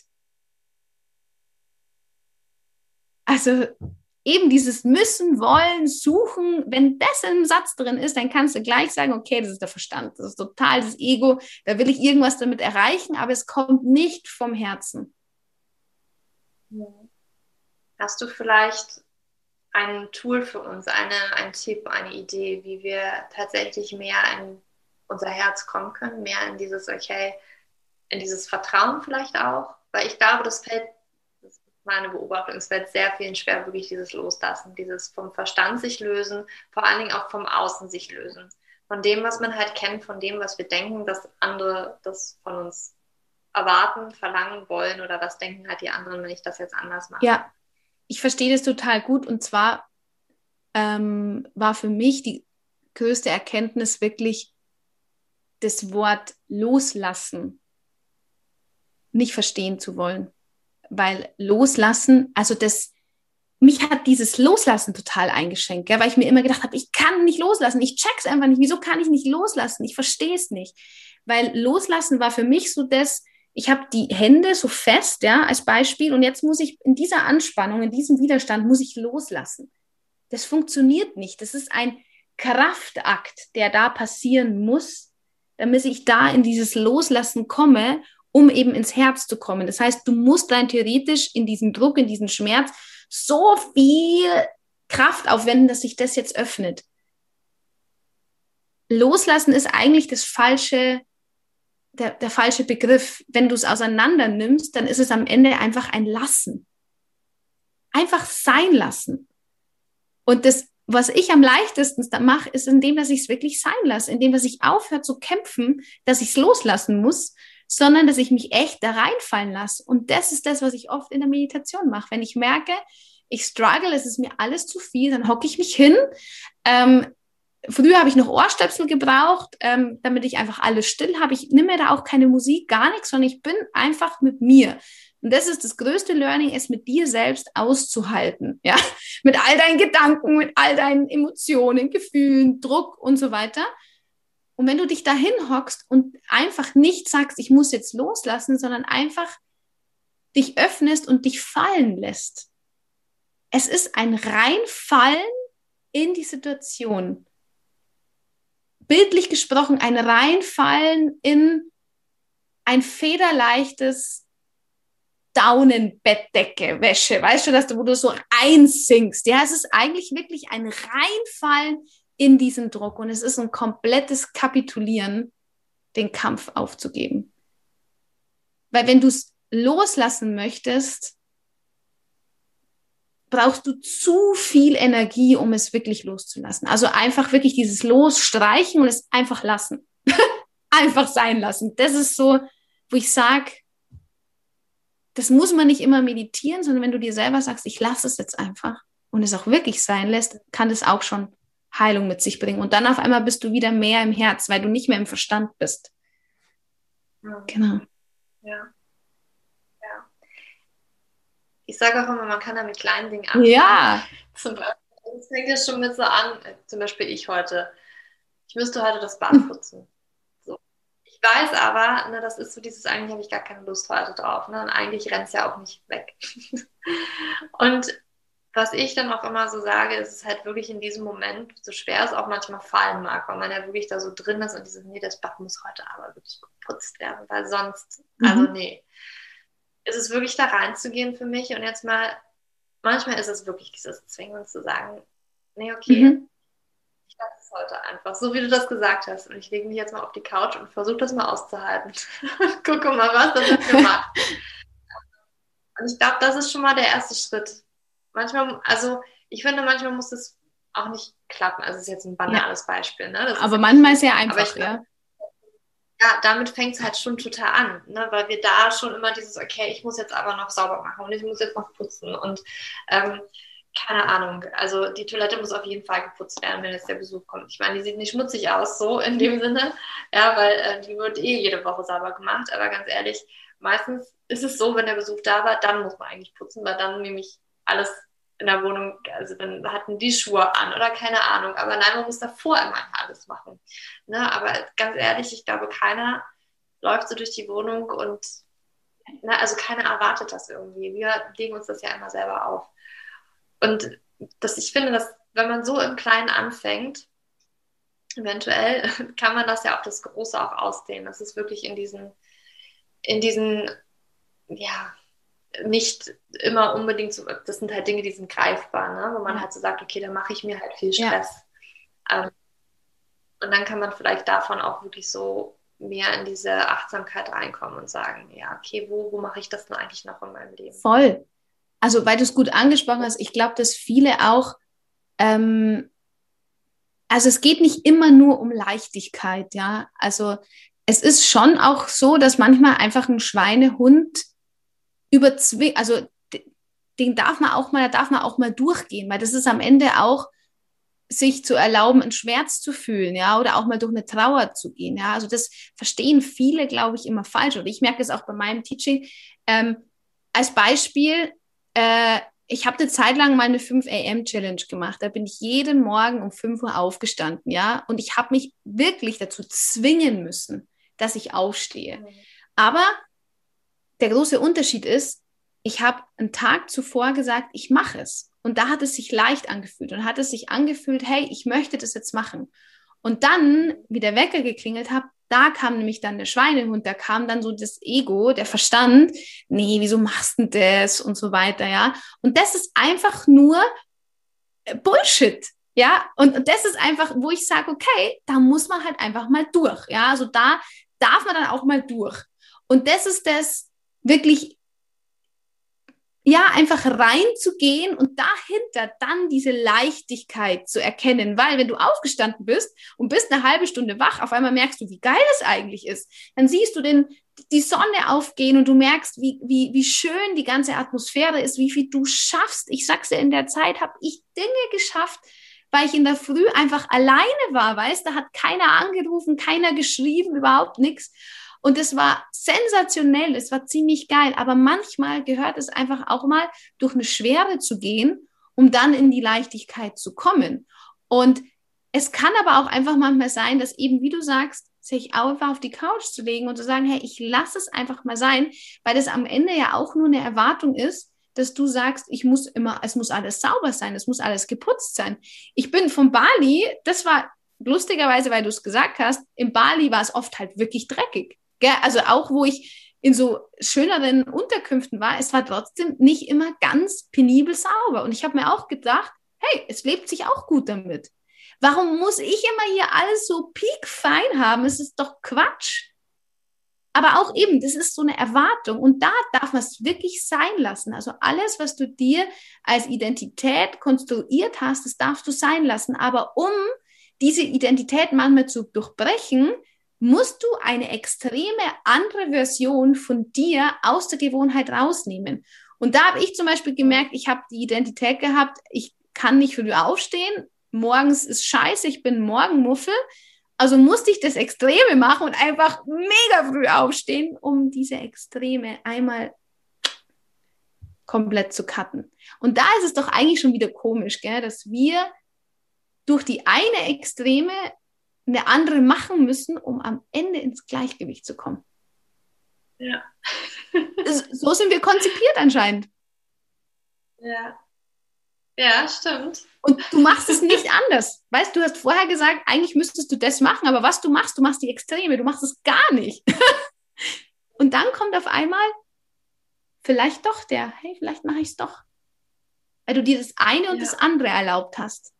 Also eben dieses Müssen, Wollen, Suchen, wenn das im Satz drin ist, dann kannst du gleich sagen, okay, das ist der Verstand, das ist total das Ego, da will ich irgendwas damit erreichen, aber es kommt nicht vom Herzen. Hast du vielleicht ein Tool für uns, ein Tipp, eine Idee, wie wir tatsächlich mehr in unser Herz kommen können, mehr in dieses, okay, in dieses Vertrauen vielleicht auch, weil ich glaube, das ist meine Beobachtung, es fällt sehr vielen schwer, wirklich dieses Loslassen, dieses vom Verstand sich lösen, vor allen Dingen auch vom Außen sich lösen. Von dem, was man halt kennt, von dem, was wir denken, dass andere das von uns erwarten, verlangen wollen oder was denken halt die anderen, wenn ich das jetzt anders mache. Ja, ich verstehe das total gut und zwar war für mich die größte Erkenntnis wirklich das Wort loslassen nicht verstehen zu wollen. Weil loslassen, also mich hat dieses Loslassen total eingeschränkt, gell? Weil ich mir immer gedacht habe, ich kann nicht loslassen, ich check's einfach nicht, wieso kann ich nicht loslassen, ich verstehe es nicht. Weil loslassen war für mich so ich habe die Hände so fest, ja, als Beispiel und jetzt muss ich in dieser Anspannung, in diesem Widerstand, muss ich loslassen. Das funktioniert nicht, das ist ein Kraftakt, der da passieren muss, damit ich da in dieses Loslassen komme, um eben ins Herz zu kommen. Das heißt, du musst rein theoretisch in diesen Druck, in diesen Schmerz so viel Kraft aufwenden, dass sich das jetzt öffnet. Loslassen ist eigentlich der falsche Begriff. Wenn du es auseinander nimmst, dann ist es am Ende einfach ein Lassen. Einfach sein lassen. Und das, was ich am leichtesten mache, ist indem, dass ich es wirklich sein lasse, indem, dass ich aufhöre zu kämpfen, dass ich es loslassen muss, sondern dass ich mich echt da reinfallen lasse. Und das ist das, was ich oft in der Meditation mache. Wenn ich merke, ich struggle, es ist mir alles zu viel, dann hocke ich mich hin. Früher habe ich noch Ohrstöpsel gebraucht, damit ich einfach alles still habe. Ich nehme mir da auch keine Musik, gar nichts, sondern ich bin einfach mit mir. Und das ist das größte Learning, es mit dir selbst auszuhalten. Ja? Mit all deinen Gedanken, mit all deinen Emotionen, Gefühlen, Druck und so weiter. Und wenn du dich dahin hockst und einfach nicht sagst, ich muss jetzt loslassen, sondern einfach dich öffnest und dich fallen lässt. Es ist ein Reinfallen in die Situation. Bildlich gesprochen, ein Reinfallen in ein federleichtes Daunenbettdecke, Wäsche, weißt du, wo du so einsinkst. Ja, es ist eigentlich wirklich ein Reinfallen in diesen Druck und es ist ein komplettes Kapitulieren, den Kampf aufzugeben. Weil wenn du es loslassen möchtest, brauchst du zu viel Energie, um es wirklich loszulassen. Also einfach wirklich dieses Losstreichen und es einfach lassen. Einfach sein lassen. Das ist so, wo ich sage, das muss man nicht immer meditieren, sondern wenn du dir selber sagst, ich lasse es jetzt einfach und es auch wirklich sein lässt, kann das auch schon Heilung mit sich bringen. Und dann auf einmal bist du wieder mehr im Herz, weil du nicht mehr im Verstand bist. Ja. Genau. Ja. Ich sage auch immer, man kann da mit kleinen Dingen anfangen. Ja. Zum Beispiel, das fängt ja schon mit so an, zum Beispiel ich müsste heute das Bad putzen. So. Ich weiß aber, ne, das ist so dieses, eigentlich habe ich gar keine Lust heute drauf. Ne, und eigentlich rennt es ja auch nicht weg. Und was ich dann auch immer so sage, ist es halt wirklich in diesem Moment, so schwer es auch manchmal fallen mag, weil man ja wirklich da so drin ist und dieses, nee, das Bad muss heute aber wirklich geputzt werden, weil sonst, also nee. Ist es wirklich da reinzugehen für mich und jetzt mal, manchmal ist es wirklich dieses Zwingen zu sagen, nee, okay, ich lasse es heute einfach, so wie du das gesagt hast und ich lege mich jetzt mal auf die Couch und versuche das mal auszuhalten. Gucke mal, was das mit mir macht. Und ich glaube, das ist schon mal der erste Schritt. Manchmal, also ich finde, manchmal muss es auch nicht klappen, also es ist jetzt ein banales Beispiel. Ne? Aber manchmal ist ja einfach, ja. Ja, damit fängt es halt schon total an, ne? Weil wir da schon immer dieses, okay, ich muss jetzt aber noch sauber machen und ich muss jetzt noch putzen und keine Ahnung, also die Toilette muss auf jeden Fall geputzt werden, wenn jetzt der Besuch kommt. Ich meine, die sieht nicht schmutzig aus, so in dem Sinne, ja, weil die wird jede Woche sauber gemacht, aber ganz ehrlich, meistens ist es so, wenn der Besuch da war, dann muss man eigentlich putzen, weil dann nämlich alles in der Wohnung, also dann hatten die Schuhe an oder keine Ahnung, aber nein, man muss davor immer alles machen. Ne? Aber ganz ehrlich, ich glaube, keiner läuft so durch die Wohnung und, ne, also keiner erwartet das irgendwie. Wir legen uns das ja immer selber auf. Und ich finde, dass wenn man so im Kleinen anfängt, eventuell kann man das ja auf das Große auch ausdehnen. Das ist wirklich in diesen, ja, nicht immer unbedingt so, das sind halt Dinge, die sind greifbar, ne? Wo man halt so sagt, okay, dann mache ich mir halt viel Stress. Und dann kann man vielleicht davon auch wirklich so mehr in diese Achtsamkeit reinkommen und sagen, ja, okay, wo mache ich das denn eigentlich noch in meinem Leben? Voll. Also, weil du es gut angesprochen hast, ich glaube, dass viele auch, also es geht nicht immer nur um Leichtigkeit, ja. Also es ist schon auch so, dass manchmal einfach ein Schweinehund also den darf man auch mal durchgehen, weil das ist am Ende auch sich zu erlauben, einen Schmerz zu fühlen, ja, oder auch mal durch eine Trauer zu gehen, ja. Also das verstehen viele, glaube ich, immer falsch. Und ich merke es auch bei meinem Teaching. Als Beispiel, ich habe eine Zeit lang meine 5 AM Challenge gemacht. Da bin ich jeden Morgen um 5 Uhr aufgestanden, ja. Und ich habe mich wirklich dazu zwingen müssen, dass ich aufstehe. Aber der große Unterschied ist, ich habe einen Tag zuvor gesagt, ich mache es. Und da hat es sich leicht angefühlt und hat es sich angefühlt, hey, ich möchte das jetzt machen. Und dann, wie der Wecker geklingelt hat, da kam nämlich dann der Schweinehund, da kam dann so das Ego, der Verstand, nee, wieso machst du das und so weiter, ja. Und das ist einfach nur Bullshit, ja. Und das ist einfach, wo ich sage, okay, da muss man halt einfach mal durch, ja. Also da darf man dann auch mal durch. Und das ist das wirklich, ja, einfach reinzugehen und dahinter dann diese Leichtigkeit zu erkennen, weil wenn du aufgestanden bist und bist eine halbe Stunde wach, auf einmal merkst du, wie geil es eigentlich ist. Dann siehst du die Sonne aufgehen und du merkst, wie schön die ganze Atmosphäre ist, wie viel du schaffst. Ich sag's dir, in der Zeit habe ich Dinge geschafft, weil ich in der Früh einfach alleine war, weißt, da hat keiner angerufen, keiner geschrieben, überhaupt nichts. Und es war sensationell, es war ziemlich geil. Aber manchmal gehört es einfach auch mal durch eine Schwere zu gehen, um dann in die Leichtigkeit zu kommen. Und es kann aber auch einfach manchmal sein, dass eben, wie du sagst, sich einfach auf die Couch zu legen und zu sagen, hey, ich lasse es einfach mal sein, weil das am Ende ja auch nur eine Erwartung ist, dass du sagst, es muss alles sauber sein, es muss alles geputzt sein. Ich bin von Bali, das war lustigerweise, weil du es gesagt hast, in Bali war es oft halt wirklich dreckig. Also auch, wo ich in so schöneren Unterkünften war, es war trotzdem nicht immer ganz penibel sauber. Und ich habe mir auch gedacht, hey, es lebt sich auch gut damit. Warum muss ich immer hier alles so piekfein haben? Es ist doch Quatsch. Aber auch eben, das ist so eine Erwartung. Und da darf man es wirklich sein lassen. Also alles, was du dir als Identität konstruiert hast, das darfst du sein lassen. Aber um diese Identität manchmal zu durchbrechen, musst du eine extreme andere Version von dir aus der Gewohnheit rausnehmen. Und da habe ich zum Beispiel gemerkt, ich habe die Identität gehabt, ich kann nicht früh aufstehen, morgens ist scheiße, ich bin Morgenmuffel, also musste ich das Extreme machen und einfach mega früh aufstehen, um diese Extreme einmal komplett zu cutten. Und da ist es doch eigentlich schon wieder komisch, gell, dass wir durch die eine Extreme eine andere machen müssen, um am Ende ins Gleichgewicht zu kommen. Ja. So sind wir konzipiert anscheinend. Ja. Ja, stimmt. Und du machst es nicht anders. Weißt du, hast vorher gesagt, eigentlich müsstest du das machen, aber was du machst die Extreme, du machst es gar nicht. Und dann kommt auf einmal vielleicht doch hey, vielleicht mache ich es doch. Weil du dir das eine und das andere erlaubt hast.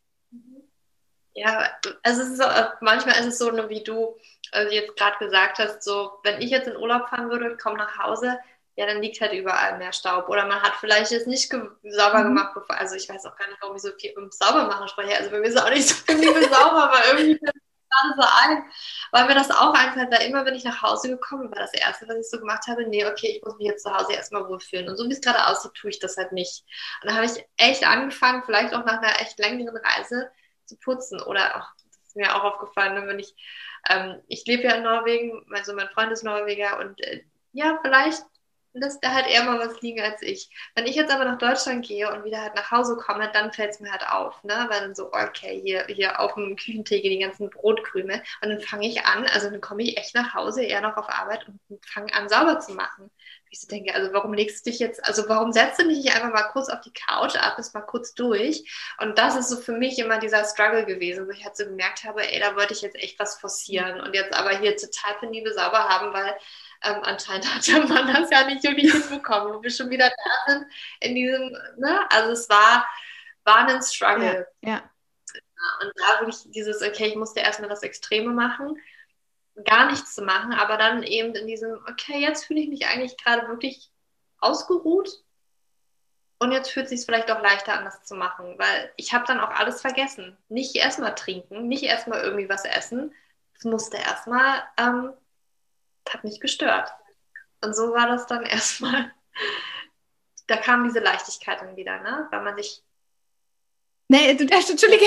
Ja, also es ist manchmal ist es so, wie du jetzt gerade gesagt hast, so, wenn ich jetzt in Urlaub fahren würde und komme nach Hause, ja, dann liegt halt überall mehr Staub. Oder man hat vielleicht jetzt nicht sauber gemacht, also ich weiß auch gar nicht, warum ich so viel um Saubermachen spreche. Also bei mir ist es auch nicht so viel sauber, aber irgendwie fällt mir gerade so ein, weil mir das auch einfällt, weil immer, wenn ich nach Hause gekommen bin, war das Erste, was ich so gemacht habe, nee, okay, ich muss mich jetzt zu Hause erstmal wohlfühlen. Und so wie es gerade aussieht, tue ich das halt nicht. Und dann habe ich echt angefangen, vielleicht auch nach einer echt längeren Reise, zu putzen. Oder auch, das ist mir auch aufgefallen, wenn ich lebe ja in Norwegen, also mein Freund ist Norweger und ja, vielleicht lässt er halt eher mal was liegen als ich. Wenn ich jetzt aber nach Deutschland gehe und wieder halt nach Hause komme, dann fällt es mir halt auf, ne? Weil dann so, okay, hier auf dem Küchentisch die ganzen Brotkrümel und dann fange ich an, also dann komme ich echt nach Hause, eher noch auf Arbeit und fange an, sauber zu machen. Ich so denke, also warum setzt du dich nicht einfach mal kurz auf die Couch, atmest mal kurz durch? Und das ist so für mich immer dieser Struggle gewesen, wo ich halt so gemerkt habe, ey, da wollte ich jetzt echt was forcieren und jetzt aber hier total penibel sauber haben, weil Anscheinend hat der Mann das ja nicht wirklich hinbekommen, wo wir schon wieder da sind in diesem, ne? Also es war ein Struggle. Ja. Und da wirklich dieses, okay, ich musste erstmal das Extreme machen, gar nichts zu machen, aber dann eben in diesem, okay, jetzt fühle ich mich eigentlich gerade wirklich ausgeruht und jetzt fühlt es sich vielleicht auch leichter an, das zu machen, weil ich habe dann auch alles vergessen. Nicht erstmal trinken, nicht erstmal irgendwie was essen. Es musste erstmal, hat mich gestört. Und so war das dann erstmal, da kam diese Leichtigkeit dann wieder, ne? Weil man sich... Nee, du darfst, Entschuldige.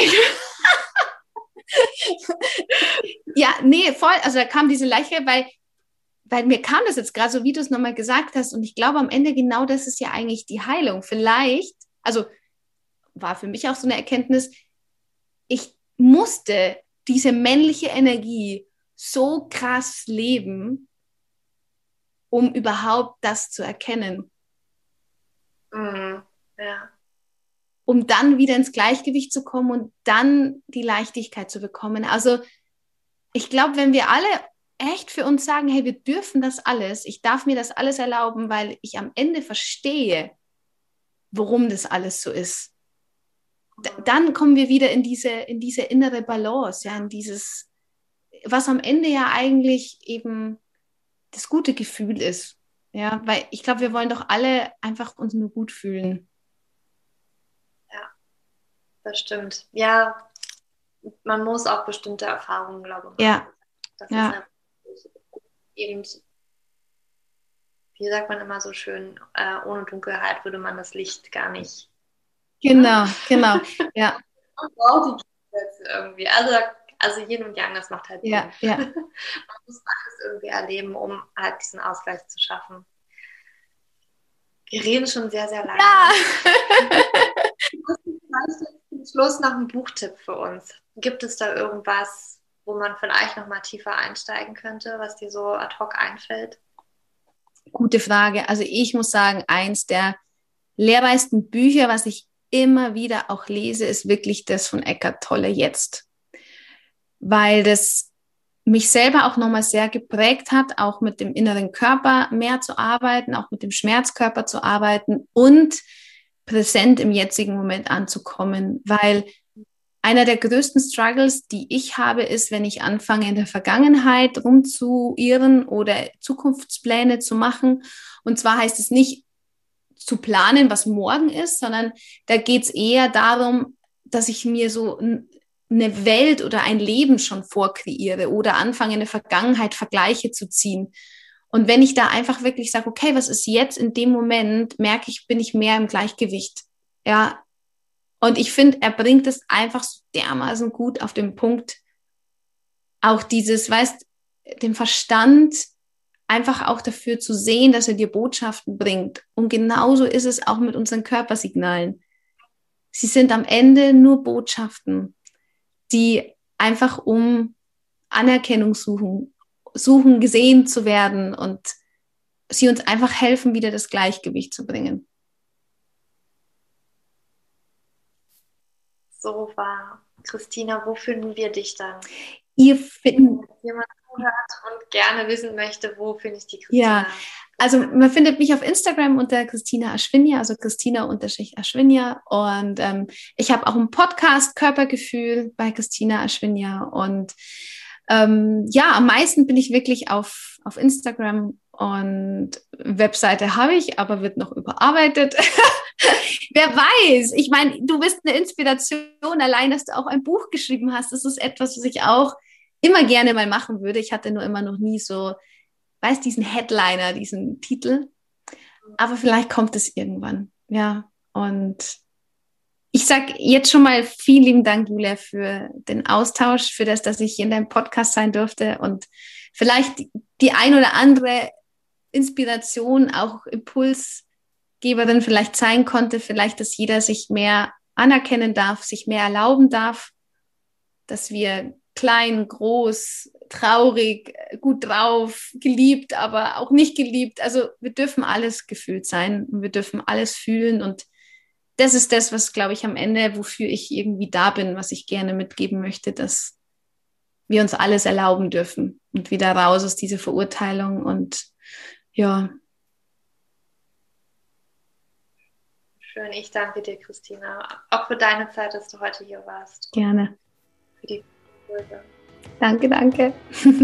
Ja, nee, voll, also da kam diese Leichtigkeit, weil mir kam das jetzt gerade so, wie du es nochmal gesagt hast, und ich glaube am Ende genau das ist ja eigentlich die Heilung. Vielleicht, also war für mich auch so eine Erkenntnis, ich musste diese männliche Energie so krass leben, um überhaupt das zu erkennen. Ja. Um dann wieder ins Gleichgewicht zu kommen und dann die Leichtigkeit zu bekommen. Also ich glaube, wenn wir alle echt für uns sagen, hey, wir dürfen das alles, ich darf mir das alles erlauben, weil ich am Ende verstehe, warum das alles so ist, dann kommen wir wieder in diese innere Balance, ja, in dieses, was am Ende ja eigentlich eben das gute Gefühl ist. Ja, weil ich glaube, wir wollen doch alle einfach uns nur gut fühlen. Ja, das stimmt. Ja, man muss auch bestimmte Erfahrungen, glaube ich, machen. Ja. Das ist einfach eben, wie sagt man immer so schön, ohne Dunkelheit würde man das Licht gar nicht. Genau, ja. Man braucht die Gegensätze irgendwie. Also Yin und Yang, das macht halt Sinn. Ja. Man muss alles irgendwie erleben, um halt diesen Ausgleich zu schaffen. Wir reden schon sehr, sehr lange. Ja. Zum Schluss noch ein Buchtipp für uns. Gibt es da irgendwas, wo man vielleicht noch mal tiefer einsteigen könnte, was dir so ad hoc einfällt? Gute Frage. Also ich muss sagen, eins der lehrreichsten Bücher, was ich immer wieder auch lese, ist wirklich das von Eckhart Tolle Jetzt. Weil das mich selber auch nochmal sehr geprägt hat, auch mit dem inneren Körper mehr zu arbeiten, auch mit dem Schmerzkörper zu arbeiten und präsent im jetzigen Moment anzukommen. Weil einer der größten Struggles, die ich habe, ist, wenn ich anfange, in der Vergangenheit rumzuirren oder Zukunftspläne zu machen. Und zwar heißt es nicht zu planen, was morgen ist, sondern da geht es eher darum, dass ich mir so eine Welt oder ein Leben schon vorkreiere oder anfange, in der Vergangenheit Vergleiche zu ziehen. Und wenn ich da einfach wirklich sage, okay, was ist jetzt in dem Moment, merke ich, bin ich mehr im Gleichgewicht. Ja. Und ich finde, er bringt es einfach so dermaßen gut auf den Punkt. Auch dieses, weißt, den Verstand einfach auch dafür zu sehen, dass er dir Botschaften bringt. Und genauso ist es auch mit unseren Körpersignalen. Sie sind am Ende nur Botschaften, die einfach um Anerkennung suchen, gesehen zu werden und sie uns einfach helfen, wieder das Gleichgewicht zu bringen. So war. Christina, wo finden wir dich dann? Ihr findet... Wenn jemand zuhört und gerne wissen möchte, wo finde ich die Christina? Ja, also man findet mich auf Instagram unter Christina Aschwinja, also Christina_Aschwinja, und ich habe auch einen Podcast Körpergefühl bei Christina Aschwinja, und ja, am meisten bin ich wirklich auf Instagram, und Webseite habe ich, aber wird noch überarbeitet. Wer weiß, ich meine, du bist eine Inspiration, allein, dass du auch ein Buch geschrieben hast. Das ist etwas, was ich auch immer gerne mal machen würde. Ich hatte nur immer noch nie so, weißt, diesen Headliner, diesen Titel. Aber vielleicht kommt es irgendwann. Ja, und ich sage jetzt schon mal vielen lieben Dank, Julia, für den Austausch, für das, dass ich hier in deinem Podcast sein durfte und vielleicht die ein oder andere Inspiration, auch Impulsgeberin vielleicht sein konnte, vielleicht, dass jeder sich mehr anerkennen darf, sich mehr erlauben darf, dass wir klein, groß, traurig, gut drauf, geliebt, aber auch nicht geliebt. Also wir dürfen alles gefühlt sein und wir dürfen alles fühlen, und das ist das, was, glaube ich, am Ende, wofür ich irgendwie da bin, was ich gerne mitgeben möchte, dass wir uns alles erlauben dürfen und wieder raus aus dieser Verurteilung und ja. Schön, ich danke dir, Christina, auch für deine Zeit, dass du heute hier warst. Gerne. Für die Impulse. Danke, danke.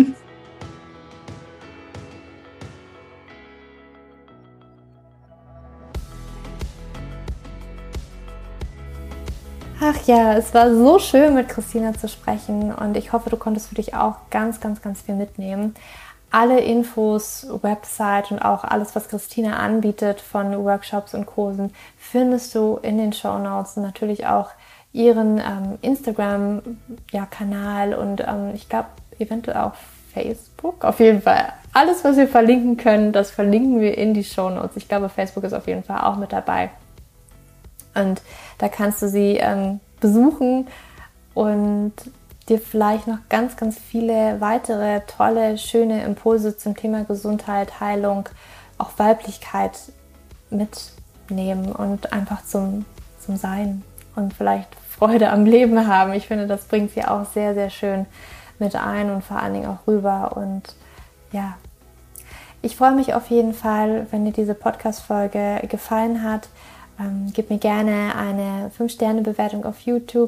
Ach ja, es war so schön, mit Christina zu sprechen und ich hoffe, du konntest für dich auch ganz, ganz, ganz viel mitnehmen. Alle Infos, Website und auch alles, was Christina anbietet von Workshops und Kursen, findest du in den Shownotes und natürlich auch ihren Instagram-Kanal und ich glaube eventuell auch Facebook. Auf jeden Fall alles, was wir verlinken können, das verlinken wir in die Shownotes. Ich glaube, Facebook ist auf jeden Fall auch mit dabei. Und da kannst du sie besuchen und dir vielleicht noch ganz, ganz viele weitere tolle, schöne Impulse zum Thema Gesundheit, Heilung, auch Weiblichkeit mitnehmen und einfach zum Sein und vielleicht Freude am Leben haben. Ich finde, das bringt sie auch sehr, sehr schön mit ein und vor allen Dingen auch rüber. Und ja, ich freue mich auf jeden Fall, wenn dir diese Podcast-Folge gefallen hat. Gib mir gerne eine 5-Sterne-Bewertung auf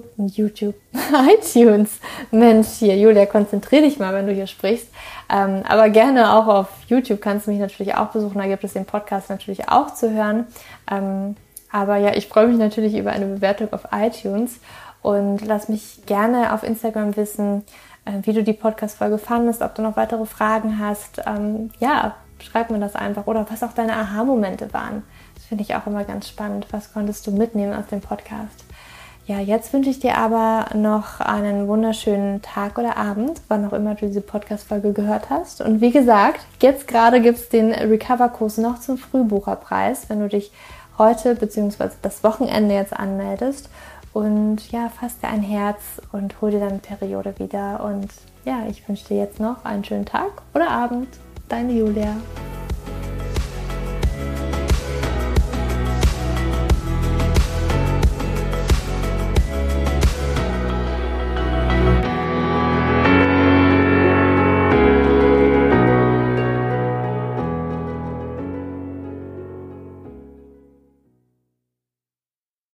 iTunes. Mensch, hier, Julia, konzentrier dich mal, wenn du hier sprichst. Aber gerne auch auf YouTube kannst du mich natürlich auch besuchen. Da gibt es den Podcast natürlich auch zu hören. Aber ja, ich freue mich natürlich über eine Bewertung auf iTunes. Und lass mich gerne auf Instagram wissen, wie du die Podcast-Folge fandest, ob du noch weitere Fragen hast. Ja, schreib mir das einfach. Oder was auch deine Aha-Momente waren. Finde ich auch immer ganz spannend. Was konntest du mitnehmen aus dem Podcast? Ja, jetzt wünsche ich dir aber noch einen wunderschönen Tag oder Abend, wann auch immer du diese Podcast-Folge gehört hast. Und wie gesagt, jetzt gerade gibt es den Recover-Kurs noch zum Frühbucherpreis, wenn du dich heute bzw. das Wochenende jetzt anmeldest. Und ja, fass dir ein Herz und hol dir deine Periode wieder. Und ja, ich wünsche dir jetzt noch einen schönen Tag oder Abend. Deine Julia.